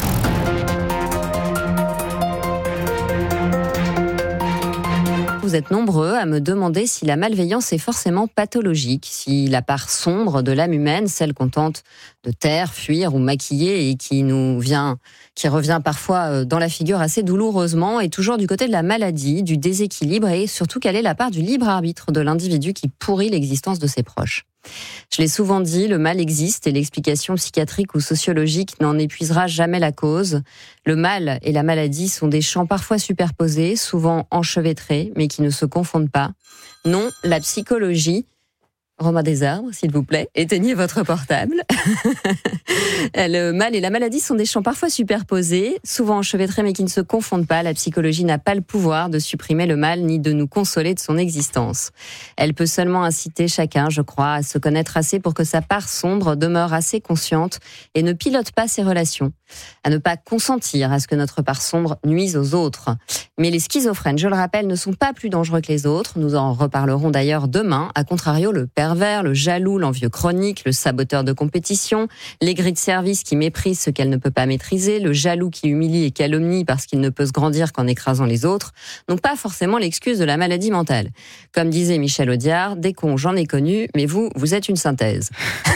Vous êtes nombreux à me demander si la malveillance est forcément pathologique, si la part sombre de l'âme humaine, celle qu'on tente de taire, fuir ou maquiller et qui revient parfois dans la figure assez douloureusement, est toujours du côté de la maladie, du déséquilibre et surtout quelle est la part du libre arbitre de l'individu qui pourrit l'existence de ses proches. Je l'ai souvent dit, le mal existe et l'explication psychiatrique ou sociologique n'en épuisera jamais la cause. Le mal et la maladie sont des champs parfois superposés, souvent enchevêtrés, mais qui ne se confondent pas. Non, la psychologie... Romain Desarbres, s'il vous plaît, éteignez votre portable. Le mal et la maladie sont des champs parfois superposés, souvent enchevêtrés mais qui ne se confondent pas. La psychologie n'a pas le pouvoir de supprimer le mal ni de nous consoler de son existence. Elle peut seulement inciter chacun, je crois, à se connaître assez pour que sa part sombre demeure assez consciente et ne pilote pas ses relations, à ne pas consentir à ce que notre part sombre nuise aux autres. Mais les schizophrènes, je le rappelle, ne sont pas plus dangereux que les autres. Nous en reparlerons d'ailleurs demain. A contrario, le pervers, le jaloux, l'envieux chronique, le saboteur de compétition, l'aigri de service qui méprise ce qu'elle ne peut pas maîtriser, le jaloux qui humilie et calomnie parce qu'il ne peut se grandir qu'en écrasant les autres, n'ont pas forcément l'excuse de la maladie mentale. Comme disait Michel Audiard, des cons, j'en ai connu, mais vous êtes une synthèse.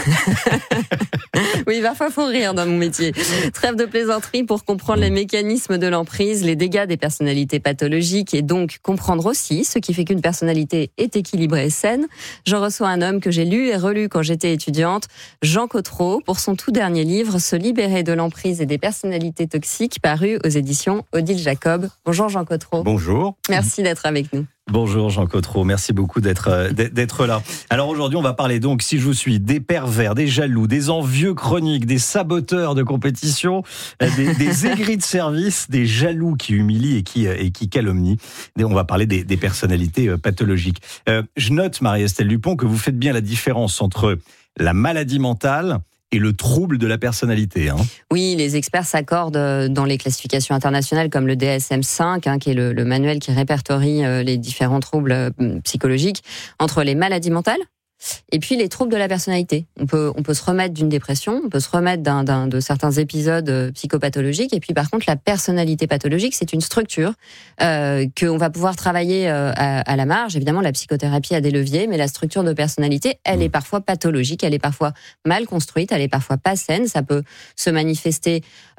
Oui, parfois faut rire dans mon métier. Trêve de plaisanterie pour comprendre les mécanismes de l'emprise, les dégâts des personnalités pathologiques et donc comprendre aussi ce qui fait qu'une personnalité est équilibrée et saine. Je reçois un homme que j'ai lu et relu quand j'étais étudiante, Jean Cottereau, pour son tout dernier livre, Se libérer de l'emprise et des personnalités toxiques, paru aux éditions Odile Jacob. Bonjour Jean Cottereau. Bonjour. Merci d'être avec nous. Bonjour Jean Cottereau, merci beaucoup d'être là. Alors aujourd'hui, on va parler donc, si je vous suis, des pervers, des jaloux, des envieux chroniques, des saboteurs de compétition, des aigris de service, des jaloux qui humilient et qui calomnient. Et on va parler des personnalités pathologiques. Je note, Marie-Estelle Dupont, que vous faites bien la différence entre la maladie mentale et le trouble de la personnalité. Oui, les experts s'accordent dans les classifications internationales comme le DSM-5, qui est le manuel qui répertorie les différents troubles psychologiques, entre les maladies mentales et puis les troubles de la personnalité. On peut se remettre d'une dépression, on peut se remettre de certains épisodes psychopathologiques, et puis par contre la personnalité pathologique, c'est une structure qu'on va pouvoir travailler à la marge. Évidemment, la psychothérapie a des leviers, mais la structure de personnalité, elle est parfois pathologique, elle est parfois mal construite, elle est parfois pas saine. Ça peut se manifester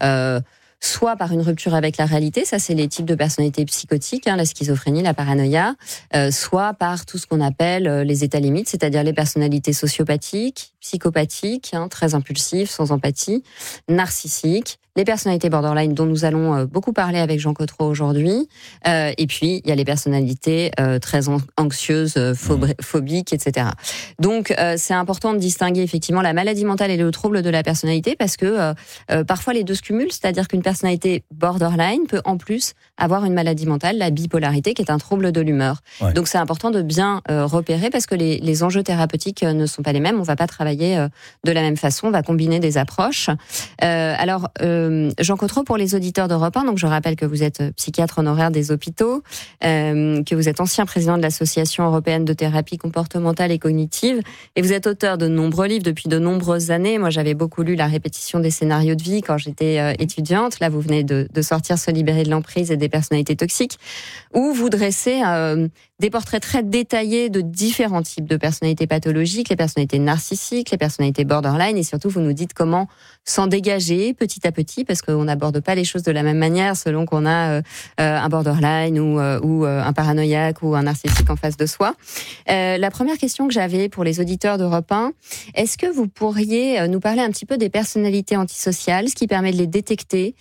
soit par une rupture avec la réalité, ça c'est les types de personnalités psychotiques, la schizophrénie, la paranoïa, soit par tout ce qu'on appelle les états limites, c'est-à-dire les personnalités sociopathiques, psychopathiques, très impulsives, sans empathie, narcissiques, les personnalités borderline dont nous allons beaucoup parler avec Jean Cottereau aujourd'hui, et puis il y a les personnalités très anxieuses, phobiques, etc. Donc c'est important de distinguer effectivement la maladie mentale et le trouble de la personnalité, parce que parfois les deux se cumulent, c'est-à-dire qu'une personnalité borderline peut en plus avoir une maladie mentale, la bipolarité, qui est un trouble de l'humeur. Ouais. Donc c'est important de bien repérer, parce que les enjeux thérapeutiques ne sont pas les mêmes, on va pas travailler de la même façon, on va combiner des approches. Alors Jean Cottereau, pour les auditeurs d'Europe 1, donc je rappelle que vous êtes psychiatre honoraire des hôpitaux, que vous êtes ancien président de l'Association européenne de thérapie comportementale et cognitive, et vous êtes auteur de nombreux livres depuis de nombreuses années. Moi, j'avais beaucoup lu La répétition des scénarios de vie quand j'étais étudiante. Là, vous venez de sortir Se libérer de l'emprise et des personnalités toxiques, où vous dressez des portraits très détaillés de différents types de personnalités pathologiques, les personnalités narcissiques, les personnalités borderline, et surtout vous nous dites comment s'en dégager petit à petit, parce qu'on n'aborde pas les choses de la même manière selon qu'on a un borderline ou un paranoïaque ou un narcissique en face de soi. La première question que j'avais pour les auditeurs d'Europe 1, est-ce que vous pourriez nous parler un petit peu des personnalités antisociales, ce qui permet de les détecter,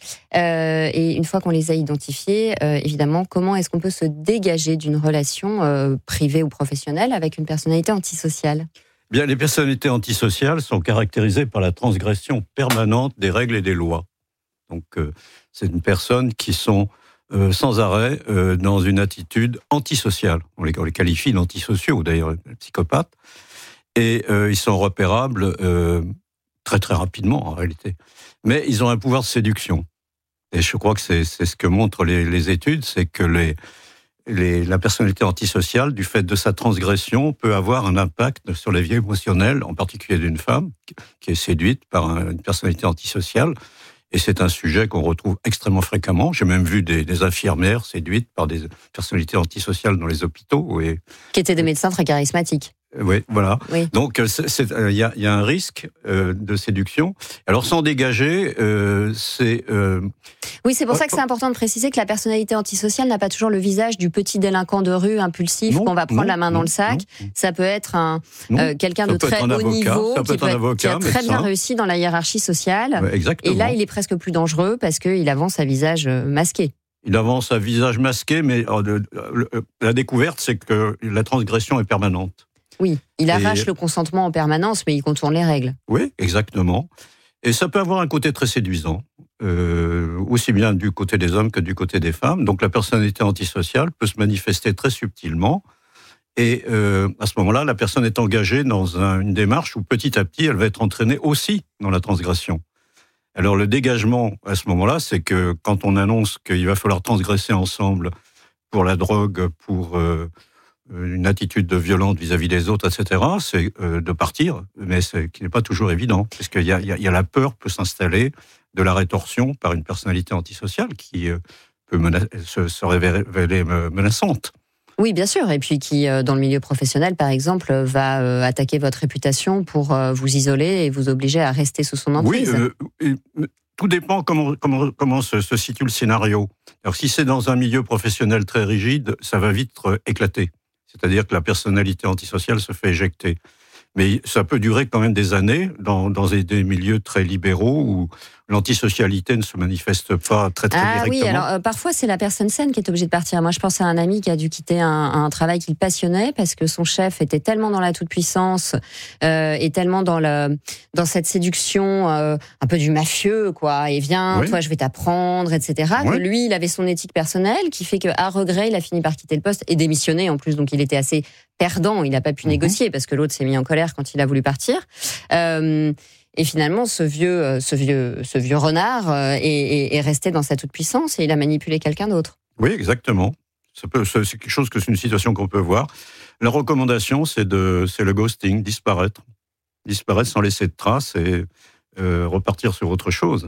et une fois qu'on les a identifiées, évidemment, comment est-ce qu'on peut se dégager d'une relation privée ou professionnelle avec une personnalité antisociale ? Bien, les personnalités antisociales sont caractérisées par la transgression permanente des règles et des lois. Donc, c'est une personne qui sont sans arrêt dans une attitude antisociale. On les qualifie d'antisociaux, d'ailleurs, les psychopathes. Et ils sont repérables très très rapidement, en réalité. Mais ils ont un pouvoir de séduction. Et je crois que c'est ce que montrent les études, c'est que la personnalité antisociale, du fait de sa transgression, peut avoir un impact sur la vie émotionnelle, en particulier d'une femme qui est séduite par une personnalité antisociale. Et c'est un sujet qu'on retrouve extrêmement fréquemment. J'ai même vu des infirmières séduites par des personnalités antisociales dans les hôpitaux. Qui étaient des médecins très charismatiques. Oui, voilà. Oui. Donc, il y a un risque de séduction. Alors, s'en dégager, c'est... Oui, c'est pour ça que c'est important de préciser que la personnalité antisociale n'a pas toujours le visage du petit délinquant de rue impulsif qu'on va prendre la main dans le sac. Ça peut être quelqu'un de très haut niveau, qui a très bien réussi dans la hiérarchie sociale. Ouais, exactement. Et là, il est presque plus dangereux parce qu'il avance à visage masqué. Il avance à visage masqué, mais la découverte, c'est que la transgression est permanente. Oui, il arrache le consentement en permanence, mais il contourne les règles. Oui, exactement. Et ça peut avoir un côté très séduisant, aussi bien du côté des hommes que du côté des femmes. Donc la personnalité antisociale peut se manifester très subtilement. Et à ce moment-là, la personne est engagée dans une démarche où petit à petit, elle va être entraînée aussi dans la transgression. Alors le dégagement, à ce moment-là, c'est que quand on annonce qu'il va falloir transgresser ensemble pour la drogue, pour... une attitude de violente vis-à-vis des autres, etc., c'est de partir, mais qui n'est pas toujours évident, parce qu'il y a la peur peut s'installer de la rétorsion par une personnalité antisociale qui peut se révéler menaçante. Oui, bien sûr, et puis qui, dans le milieu professionnel, par exemple, va attaquer votre réputation pour vous isoler et vous obliger à rester sous son emprise. Oui, tout dépend comment se situe le scénario. Alors, si c'est dans un milieu professionnel très rigide, ça va vite éclater. C'est-à-dire que la personnalité antisociale se fait éjecter. Mais ça peut durer quand même des années dans des milieux très libéraux où l'antisocialité ne se manifeste pas très directement. Oui, alors parfois c'est la personne saine qui est obligée de partir. Moi je pense à un ami qui a dû quitter un travail qu'il passionnait parce que son chef était tellement dans la toute-puissance et tellement dans cette séduction un peu du mafieux, quoi. Et viens, toi je vais t'apprendre, etc. Que lui, il avait son éthique personnelle qui fait qu'à regret, il a fini par quitter le poste et démissionner en plus. Donc il était assez perdant, il n'a pas pu négocier parce que l'autre s'est mis en colère quand il a voulu partir. Et finalement, ce vieux renard est resté dans sa toute-puissance et il a manipulé quelqu'un d'autre. Oui, exactement. C'est quelque chose c'est une situation qu'on peut voir. La recommandation, c'est le ghosting, disparaître sans laisser de traces et repartir sur autre chose.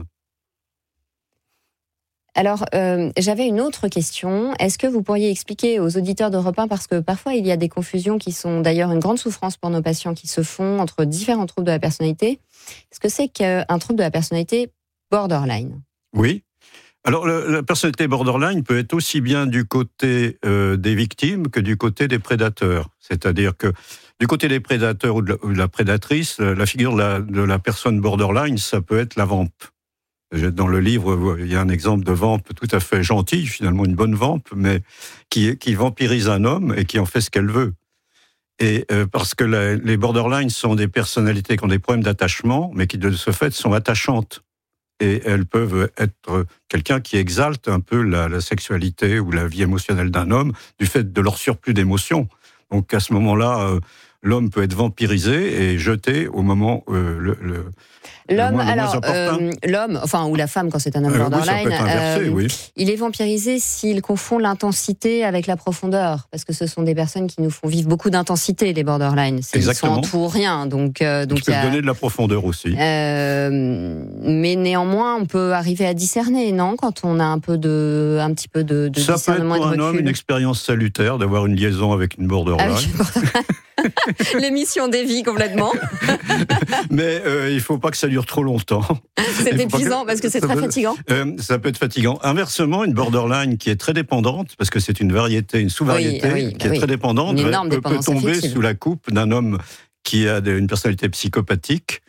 Alors, j'avais une autre question. Est-ce que vous pourriez expliquer aux auditeurs d'Europe 1, parce que parfois il y a des confusions qui sont d'ailleurs une grande souffrance pour nos patients qui se font entre différents troubles de la personnalité. Est-ce que c'est qu'un trouble de la personnalité borderline ? Oui. Alors, la personnalité borderline peut être aussi bien du côté des victimes que du côté des prédateurs. C'est-à-dire que du côté des prédateurs ou de la prédatrice, la figure de la personne borderline, ça peut être la vampe. Dans le livre, il y a un exemple de vampe tout à fait gentille, finalement une bonne vampe, mais qui vampirise un homme et qui en fait ce qu'elle veut. Et parce que les borderlines sont des personnalités qui ont des problèmes d'attachement, mais qui de ce fait sont attachantes. Et elles peuvent être quelqu'un qui exalte un peu la sexualité ou la vie émotionnelle d'un homme du fait de leur surplus d'émotions. Donc à ce moment-là, l'homme peut être vampirisé et jeté au moment l'homme, alors l'homme, enfin ou la femme quand c'est un homme borderline, il est vampirisé s'il confond l'intensité avec la profondeur, parce que ce sont des personnes qui nous font vivre beaucoup d'intensité, les borderlines. Ils sont en tout ou rien, donc il peut donner de la profondeur aussi. Mais néanmoins, on peut arriver à discerner, non, quand on a un petit peu de ça discernement et de recul. Ça peut être pour un homme une expérience salutaire d'avoir une liaison avec une borderline. L'émission dévie complètement. Mais il ne faut pas que ça dure trop longtemps. C'est épuisant parce que c'est très fatigant. Ça peut être fatigant. Inversement, une borderline qui est très dépendante, parce que c'est une variété, une sous-variété qui est très dépendante, peut tomber sous la coupe d'un homme qui a une personnalité psychopathique.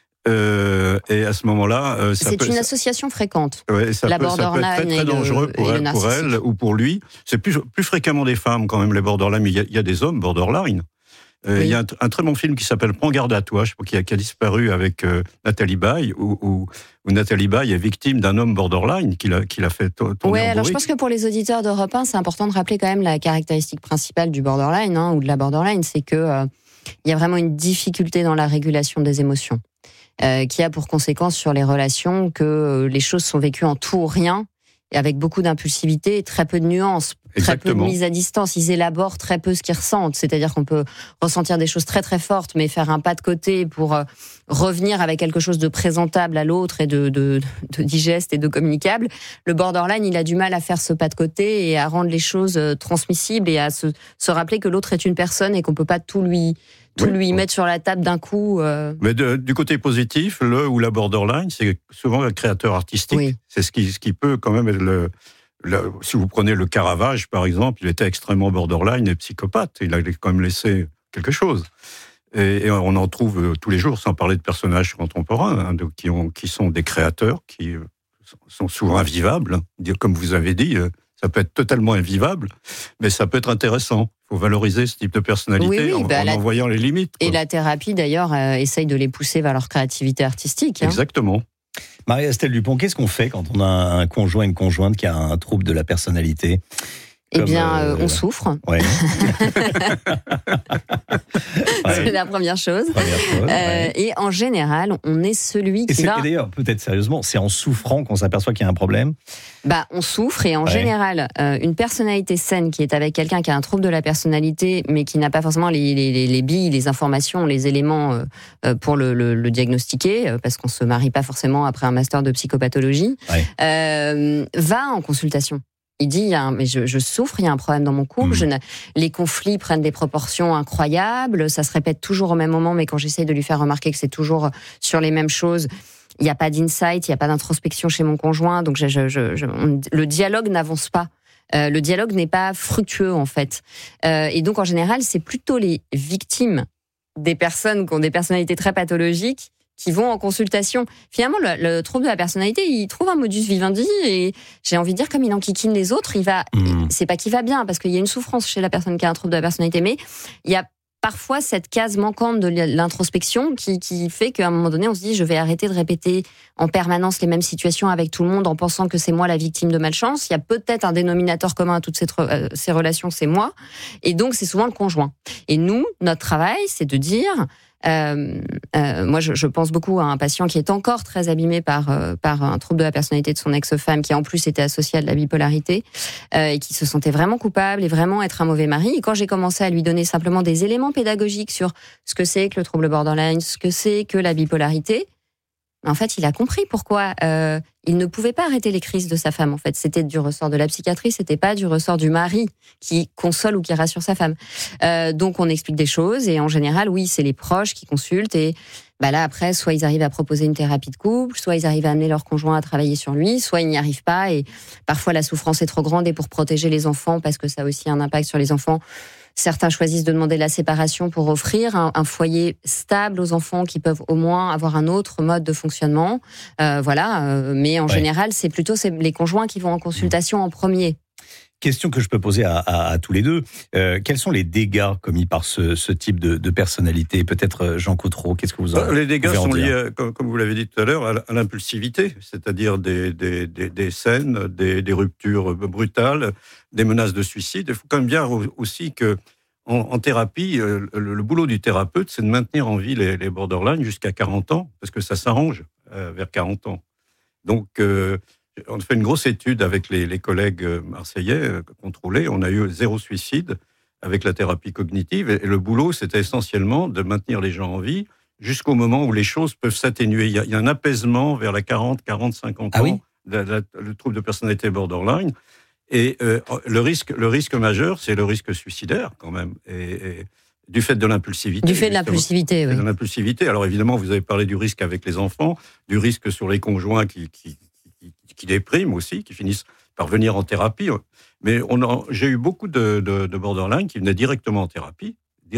Et à ce moment-là, c'est une association fréquente. La borderline ça peut être très dangereux pour elle ou pour lui. C'est plus fréquemment des femmes quand même les borderline, mais il y a des hommes borderline. Il y a un très bon film qui s'appelle Prends garde à toi, je crois, qui a disparu avec Nathalie Baye, où Nathalie Baye est victime d'un homme borderline qui l'a fait tourner en bourrique. Alors je pense que pour les auditeurs d'Europe 1, c'est important de rappeler quand même la caractéristique principale du borderline, ou de la borderline, c'est que il y a vraiment une difficulté dans la régulation des émotions, qui a pour conséquence sur les relations que les choses sont vécues en tout ou rien, et avec beaucoup d'impulsivité et très peu de nuances. Très peu de mise à distance, ils élaborent très peu ce qu'ils ressentent, c'est-à-dire qu'on peut ressentir des choses très très fortes, mais faire un pas de côté pour revenir avec quelque chose de présentable à l'autre et de digeste et de communicable. Le borderline, il a du mal à faire ce pas de côté et à rendre les choses transmissibles et à se rappeler que l'autre est une personne et qu'on peut pas tout lui mettre sur la table d'un coup. Mais du côté positif, le ou la borderline, c'est souvent un créateur artistique. Oui. C'est ce qui peut quand même être si vous prenez le Caravage, par exemple, il était extrêmement borderline et psychopathe. Il a quand même laissé quelque chose. Et on en trouve tous les jours, sans parler de personnages contemporains, qui sont des créateurs, qui sont souvent invivables. Comme vous avez dit, ça peut être totalement invivable, mais ça peut être intéressant. Il faut valoriser ce type de personnalité en voyant les limites. Et la thérapie, d'ailleurs, essaye de les pousser vers leur créativité artistique. Exactement. Marie-Estelle Dupont, qu'est-ce qu'on fait quand on a un conjoint, une conjointe qui a un trouble de la personnalité ? Eh bien, on souffre. Ouais. C'est la première chose. Et en général, on est celui qui va... Et d'ailleurs, peut-être sérieusement, c'est en souffrant qu'on s'aperçoit qu'il y a un problème ? On souffre et en général, une personnalité saine qui est avec quelqu'un qui a un trouble de la personnalité, mais qui n'a pas forcément les billes, les informations, les éléments pour le diagnostiquer, parce qu'on se marie pas forcément après un master de psychopathologie, va en consultation. Il dit, mais je souffre, il y a un problème dans mon couple, les conflits prennent des proportions incroyables, ça se répète toujours au même moment, mais quand j'essaye de lui faire remarquer que c'est toujours sur les mêmes choses, il n'y a pas d'insight, il n'y a pas d'introspection chez mon conjoint, donc le dialogue n'avance pas. Le dialogue n'est pas fructueux, en fait. Et donc, en général, c'est plutôt les victimes des personnes qui ont des personnalités très pathologiques qui vont en consultation. Finalement, le trouble de la personnalité, il trouve un modus vivendi et j'ai envie de dire, comme il enquiquine les autres, c'est pas qu'il va bien, parce qu'il y a une souffrance chez la personne qui a un trouble de la personnalité, mais il y a parfois cette case manquante de l'introspection qui fait qu'à un moment donné, on se dit, je vais arrêter de répéter en permanence les mêmes situations avec tout le monde en pensant que c'est moi la victime de malchance. Il y a peut-être un dénominateur commun à toutes ces relations, c'est moi. Et donc, c'est souvent le conjoint. Et nous, notre travail, c'est de dire... moi, je pense beaucoup à un patient qui est encore très abîmé par un trouble de la personnalité de son ex-femme, qui en plus était associé à de la bipolarité et qui se sentait vraiment coupable et vraiment être un mauvais mari. Et quand j'ai commencé à lui donner simplement des éléments pédagogiques sur ce que c'est que le trouble borderline, ce que c'est que la bipolarité, en fait, il a compris pourquoi il ne pouvait pas arrêter les crises de sa femme. En fait, c'était du ressort de la psychiatrie, c'était pas du ressort du mari qui console ou qui rassure sa femme. Donc, on explique des choses et en général, oui, c'est les proches qui consultent et là après, soit ils arrivent à proposer une thérapie de couple, soit ils arrivent à amener leur conjoint à travailler sur lui, soit ils n'y arrivent pas et parfois la souffrance est trop grande et pour protéger les enfants, parce que ça a aussi un impact sur les enfants, certains choisissent de demander la séparation pour offrir un foyer stable aux enfants qui peuvent au moins avoir un autre mode de fonctionnement. Mais en général, c'est plutôt les conjoints qui vont en consultation en premier. Question que je peux poser à tous les deux. Quels sont les dégâts commis par ce type de personnalité ? Peut-être Jean Cottereau, qu'est-ce que vous en Les dégâts sont dire liés, comme vous l'avez dit tout à l'heure, à l'impulsivité, c'est-à-dire des scènes, des ruptures brutales, des menaces de suicide. Il faut quand même bien aussi que en thérapie, le boulot du thérapeute, c'est de maintenir en vie les borderline jusqu'à 40 ans, parce que ça s'arrange vers 40 ans. Donc, on a fait une grosse étude avec les collègues marseillais contrôlés. On a eu 0 suicide avec la thérapie cognitive. Et le boulot, c'était essentiellement de maintenir les gens en vie jusqu'au moment où les choses peuvent s'atténuer. Il y a un apaisement vers la 40, 50 ans, le trouble de personnalité borderline. Et le risque majeur, c'est le risque suicidaire, quand même. Et du fait de l'impulsivité. Du fait de l'impulsivité, oui. De l'impulsivité. Alors évidemment, vous avez parlé du risque avec les enfants, du risque sur les conjoints qui dépriment aussi, qui finissent par venir en thérapie. Mais j'ai eu beaucoup de borderline qui venaient directement en thérapie,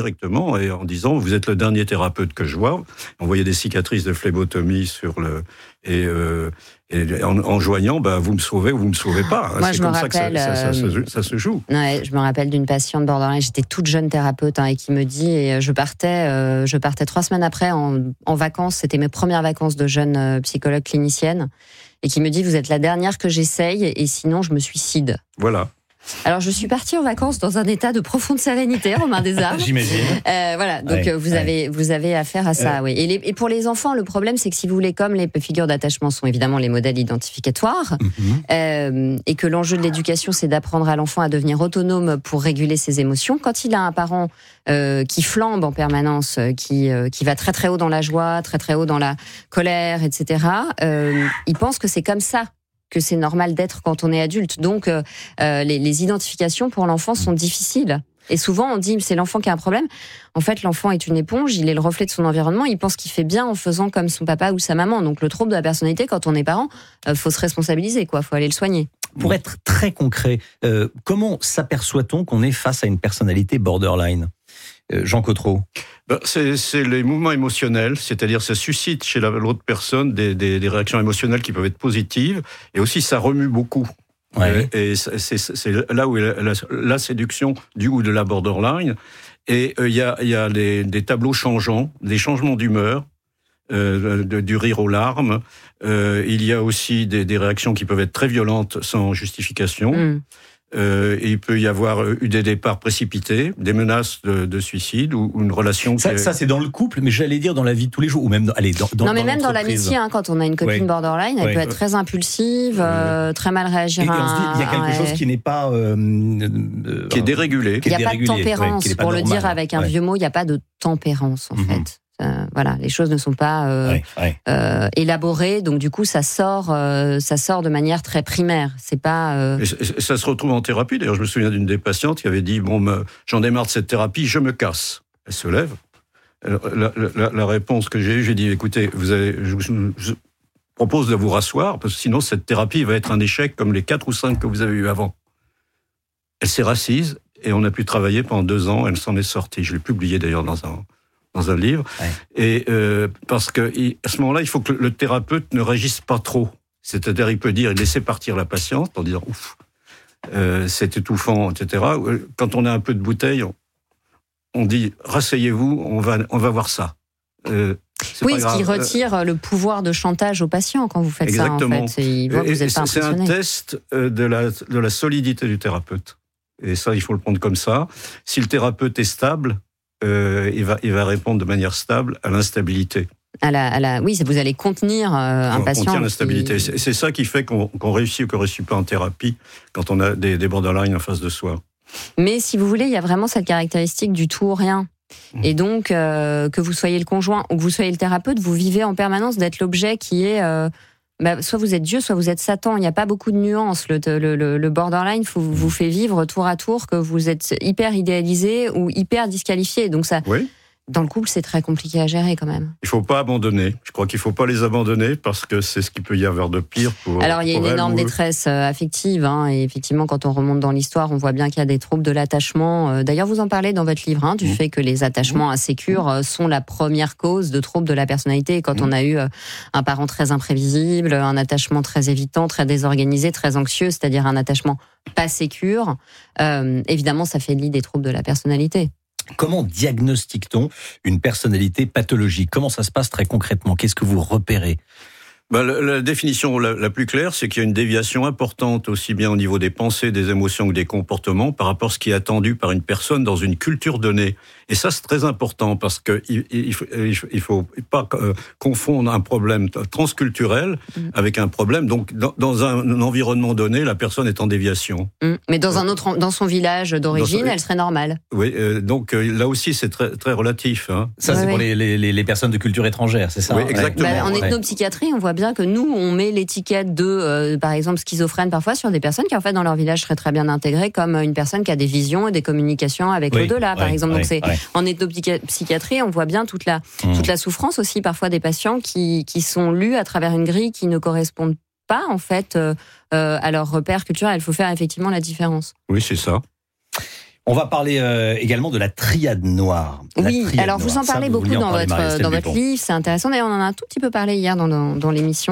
et en disant, vous êtes le dernier thérapeute que je vois. On voyait des cicatrices de phlébotomie sur et en joignant, vous me sauvez ou vous me sauvez pas. Moi, c'est comme ça que ça se joue. Ouais, je me rappelle d'une patiente borderline, j'étais toute jeune thérapeute, et qui me dit, et je partais 3 semaines après en vacances, c'était mes premières vacances de jeune psychologue clinicienne, et qui me dit, vous êtes la dernière que j'essaye, et sinon je me suicide. Voilà. Alors, je suis partie en vacances dans un état de profonde sérénité, Romain Desarmes. J'imagine. Donc vous avez affaire à ça, oui. Et pour les enfants, le problème, c'est que si vous voulez, comme les figures d'attachement sont évidemment les modèles identificatoires, et que l'enjeu de l'éducation, c'est d'apprendre à l'enfant à devenir autonome pour réguler ses émotions, quand il a un parent qui flambe en permanence, qui va très très haut dans la joie, très très haut dans la colère, etc., il pense que c'est comme ça que c'est normal d'être quand on est adulte. Donc, les identifications pour l'enfant sont difficiles. Et souvent, on dit, c'est l'enfant qui a un problème. En fait, l'enfant est une éponge, il est le reflet de son environnement, il pense qu'il fait bien en faisant comme son papa ou sa maman. Donc, le trouble de la personnalité, quand on est parent, faut se responsabiliser, faut aller le soigner. Pour être très concret, comment s'aperçoit-on qu'on est face à une personnalité borderline ? Jean Cottereau. C'est les mouvements émotionnels, c'est-à-dire ça suscite chez l'autre personne des réactions émotionnelles qui peuvent être positives, et aussi ça remue beaucoup. Ouais. Et c'est là où est la séduction du ou de la borderline. Et il y a des tableaux changeants, des changements d'humeur, du rire aux larmes. Il y a aussi des réactions qui peuvent être très violentes sans justification. Et il peut y avoir eu des départs précipités, des menaces de suicide ou une relation... Ça, c'est dans le couple, mais j'allais dire dans la vie de tous les jours, ou même dans l'amitié, quand on a une copine borderline, elle peut être très impulsive, très mal réagir. Et on se dit, il y a quelque chose qui n'est pas... qui est dérégulé. Il n'y a pas de tempérance, pour le dire avec un vieux mot, il n'y a pas de tempérance, en fait. Les choses ne sont pas élaborées, donc du coup ça sort de manière très primaire. C'est pas. Ça se retrouve en thérapie. D'ailleurs, je me souviens d'une des patientes qui avait dit j'en ai marre de cette thérapie, je me casse. Elle se lève. La réponse que j'ai eue, j'ai dit écoutez, je vous propose de vous rasseoir parce que sinon cette thérapie va être un échec comme les 4 ou 5 que vous avez eu avant. Elle s'est rassise et on a pu travailler pendant 2 ans. Elle s'en est sortie. Je l'ai publié d'ailleurs dans dans un livre. Et parce que à ce moment-là, il faut que le thérapeute ne réagisse pas trop. C'est-à-dire, il peut laisser partir la patiente en disant ouf, c'est étouffant, etc. Quand on a un peu de bouteille, on dit rasseyez-vous, on va voir ça. Oui, ce qui retire le pouvoir de chantage au patient quand vous faites Exactement. ça, en fait. Il voit que vous êtes pas impressionné. C'est un test de la solidité du thérapeute. Et ça, il faut le prendre comme ça. Si le thérapeute est stable, il va répondre de manière stable à l'instabilité. Oui, vous allez contenir un patient. Contenir l'instabilité. C'est ça qui fait qu'on réussit ou qu'on ne réussit pas en thérapie quand on a des borderline en face de soi. Mais si vous voulez, il y a vraiment cette caractéristique du tout ou rien. Et donc, que vous soyez le conjoint ou que vous soyez le thérapeute, vous vivez en permanence d'être l'objet qui est... soit vous êtes Dieu, soit vous êtes Satan. Il n'y a pas beaucoup de nuances. Le borderline vous fait vivre tour à tour que vous êtes hyper idéalisé ou hyper disqualifié. Donc ça... Oui. Dans le couple, c'est très compliqué à gérer quand même. Il ne faut pas abandonner. Je crois qu'il ne faut pas les abandonner parce que c'est ce qu'il peut y avoir de pire pour. Alors, il y a une énorme détresse affective. Et effectivement, quand on remonte dans l'histoire, on voit bien qu'il y a des troubles de l'attachement. D'ailleurs, vous en parlez dans votre livre, du fait que les attachements insécures sont la première cause de troubles de la personnalité. Et quand on a eu un parent très imprévisible, un attachement très évitant, très désorganisé, très anxieux, c'est-à-dire un attachement pas sécure, évidemment, ça fait le lit des troubles de la personnalité. Comment diagnostique-t-on une personnalité pathologique ? Comment ça se passe très concrètement ? Qu'est-ce que vous repérez ? La définition la plus claire, c'est qu'il y a une déviation importante aussi bien au niveau des pensées, des émotions que des comportements par rapport à ce qui est attendu par une personne dans une culture donnée. Et ça, c'est très important parce que il faut pas confondre un problème transculturel avec un problème. Donc, dans un environnement donné, la personne est en déviation. Mais dans son village d'origine, elle serait normale. Oui, donc là aussi, c'est très, très relatif. Ça, c'est pour les personnes de culture étrangère, c'est ça ? Oui, exactement. En ethnopsychiatrie, on voit bien que nous, on met l'étiquette de, par exemple, schizophrène parfois sur des personnes qui, en fait, dans leur village, seraient très bien intégrées comme une personne qui a des visions et des communications avec l'au-delà, par exemple. Donc, en ethnopsychiatrie, on voit bien toute la souffrance aussi, parfois, des patients qui sont lus à travers une grille qui ne correspondent pas, en fait, à leur repère culturel. Il faut faire effectivement la différence. Oui, c'est ça. On va parler également de la triade noire. Alors vous en parlez beaucoup dans votre livre, c'est intéressant. D'ailleurs, on en a un tout petit peu parlé hier dans l'émission.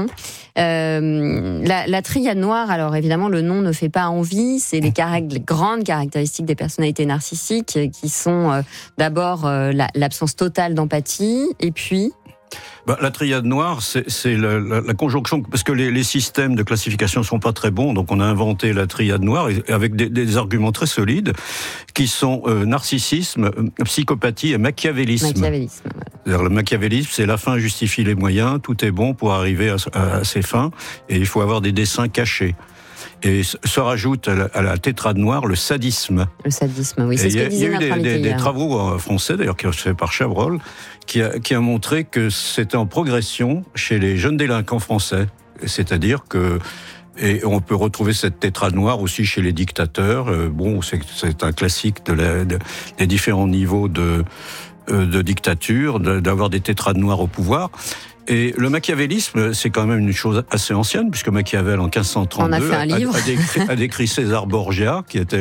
La triade noire, alors évidemment, le nom ne fait pas envie. C'est les grandes caractéristiques des personnalités narcissiques qui sont d'abord l'absence totale d'empathie et puis... La triade noire, c'est la conjonction, parce que les systèmes de classification sont pas très bons, donc on a inventé la triade noire avec des arguments très solides, qui sont narcissisme, psychopathie et machiavélisme. C'est-à-dire, le machiavélisme, c'est la fin justifie les moyens, tout est bon pour arriver à ses fins, et il faut avoir des desseins cachés. Et se rajoute à la tétrade noire le sadisme. Le sadisme, oui, c'est ce que disait notre invité. Il y a eu des travaux français, d'ailleurs, qui ont été faits par Chabrol, qui a montré que c'était en progression chez les jeunes délinquants français. C'est-à-dire que, et on peut retrouver cette tétrade noire aussi chez les dictateurs. C'est un classique des différents niveaux de dictature, d'avoir des tétrades noires au pouvoir. Et le machiavélisme, c'est quand même une chose assez ancienne, puisque Machiavel, en 1532, a décrit César Borgia, qui était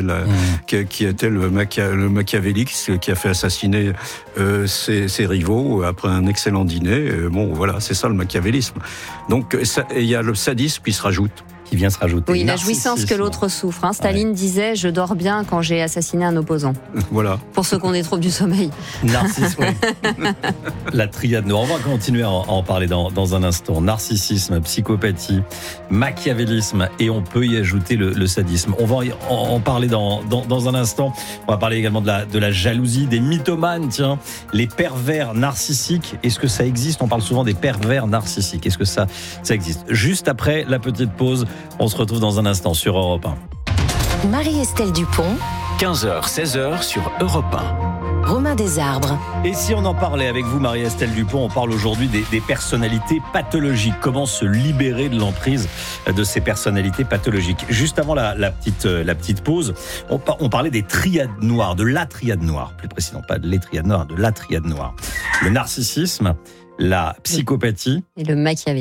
le machiavéliste qui a fait assassiner ses rivaux après un excellent dîner. Voilà, c'est ça le machiavélisme. Donc, il y a le sadisme qui se rajoute. Qui vient se rajouter. Oui, la jouissance que l'autre souffre. Staline disait « Je dors bien quand j'ai assassiné un opposant ». Voilà. Pour ceux qui ont des troubles du sommeil. Narcissisme, La triade noire. On va continuer à en parler dans un instant. Narcissisme, psychopathie, machiavélisme et on peut y ajouter le sadisme. On va en parler dans un instant. On va parler également de la jalousie, des mythomanes, les pervers narcissiques. Est-ce que ça existe ? On parle souvent des pervers narcissiques. Est-ce que ça existe ? Juste après la petite pause, on se retrouve dans un instant sur Europe 1. Marie-Estelle Dupont, 15h, 16h sur Europe 1. Romain Desarbres. Et si on en parlait avec vous, Marie-Estelle Dupont, on parle aujourd'hui des personnalités pathologiques. Comment se libérer de l'emprise de ces personnalités pathologiques. Juste avant la petite pause, on parlait des triades noires, de la triade noire, plus précisément, pas de les triades noires, de la triade noire. Le narcissisme, la psychopathie et le machiavélisme.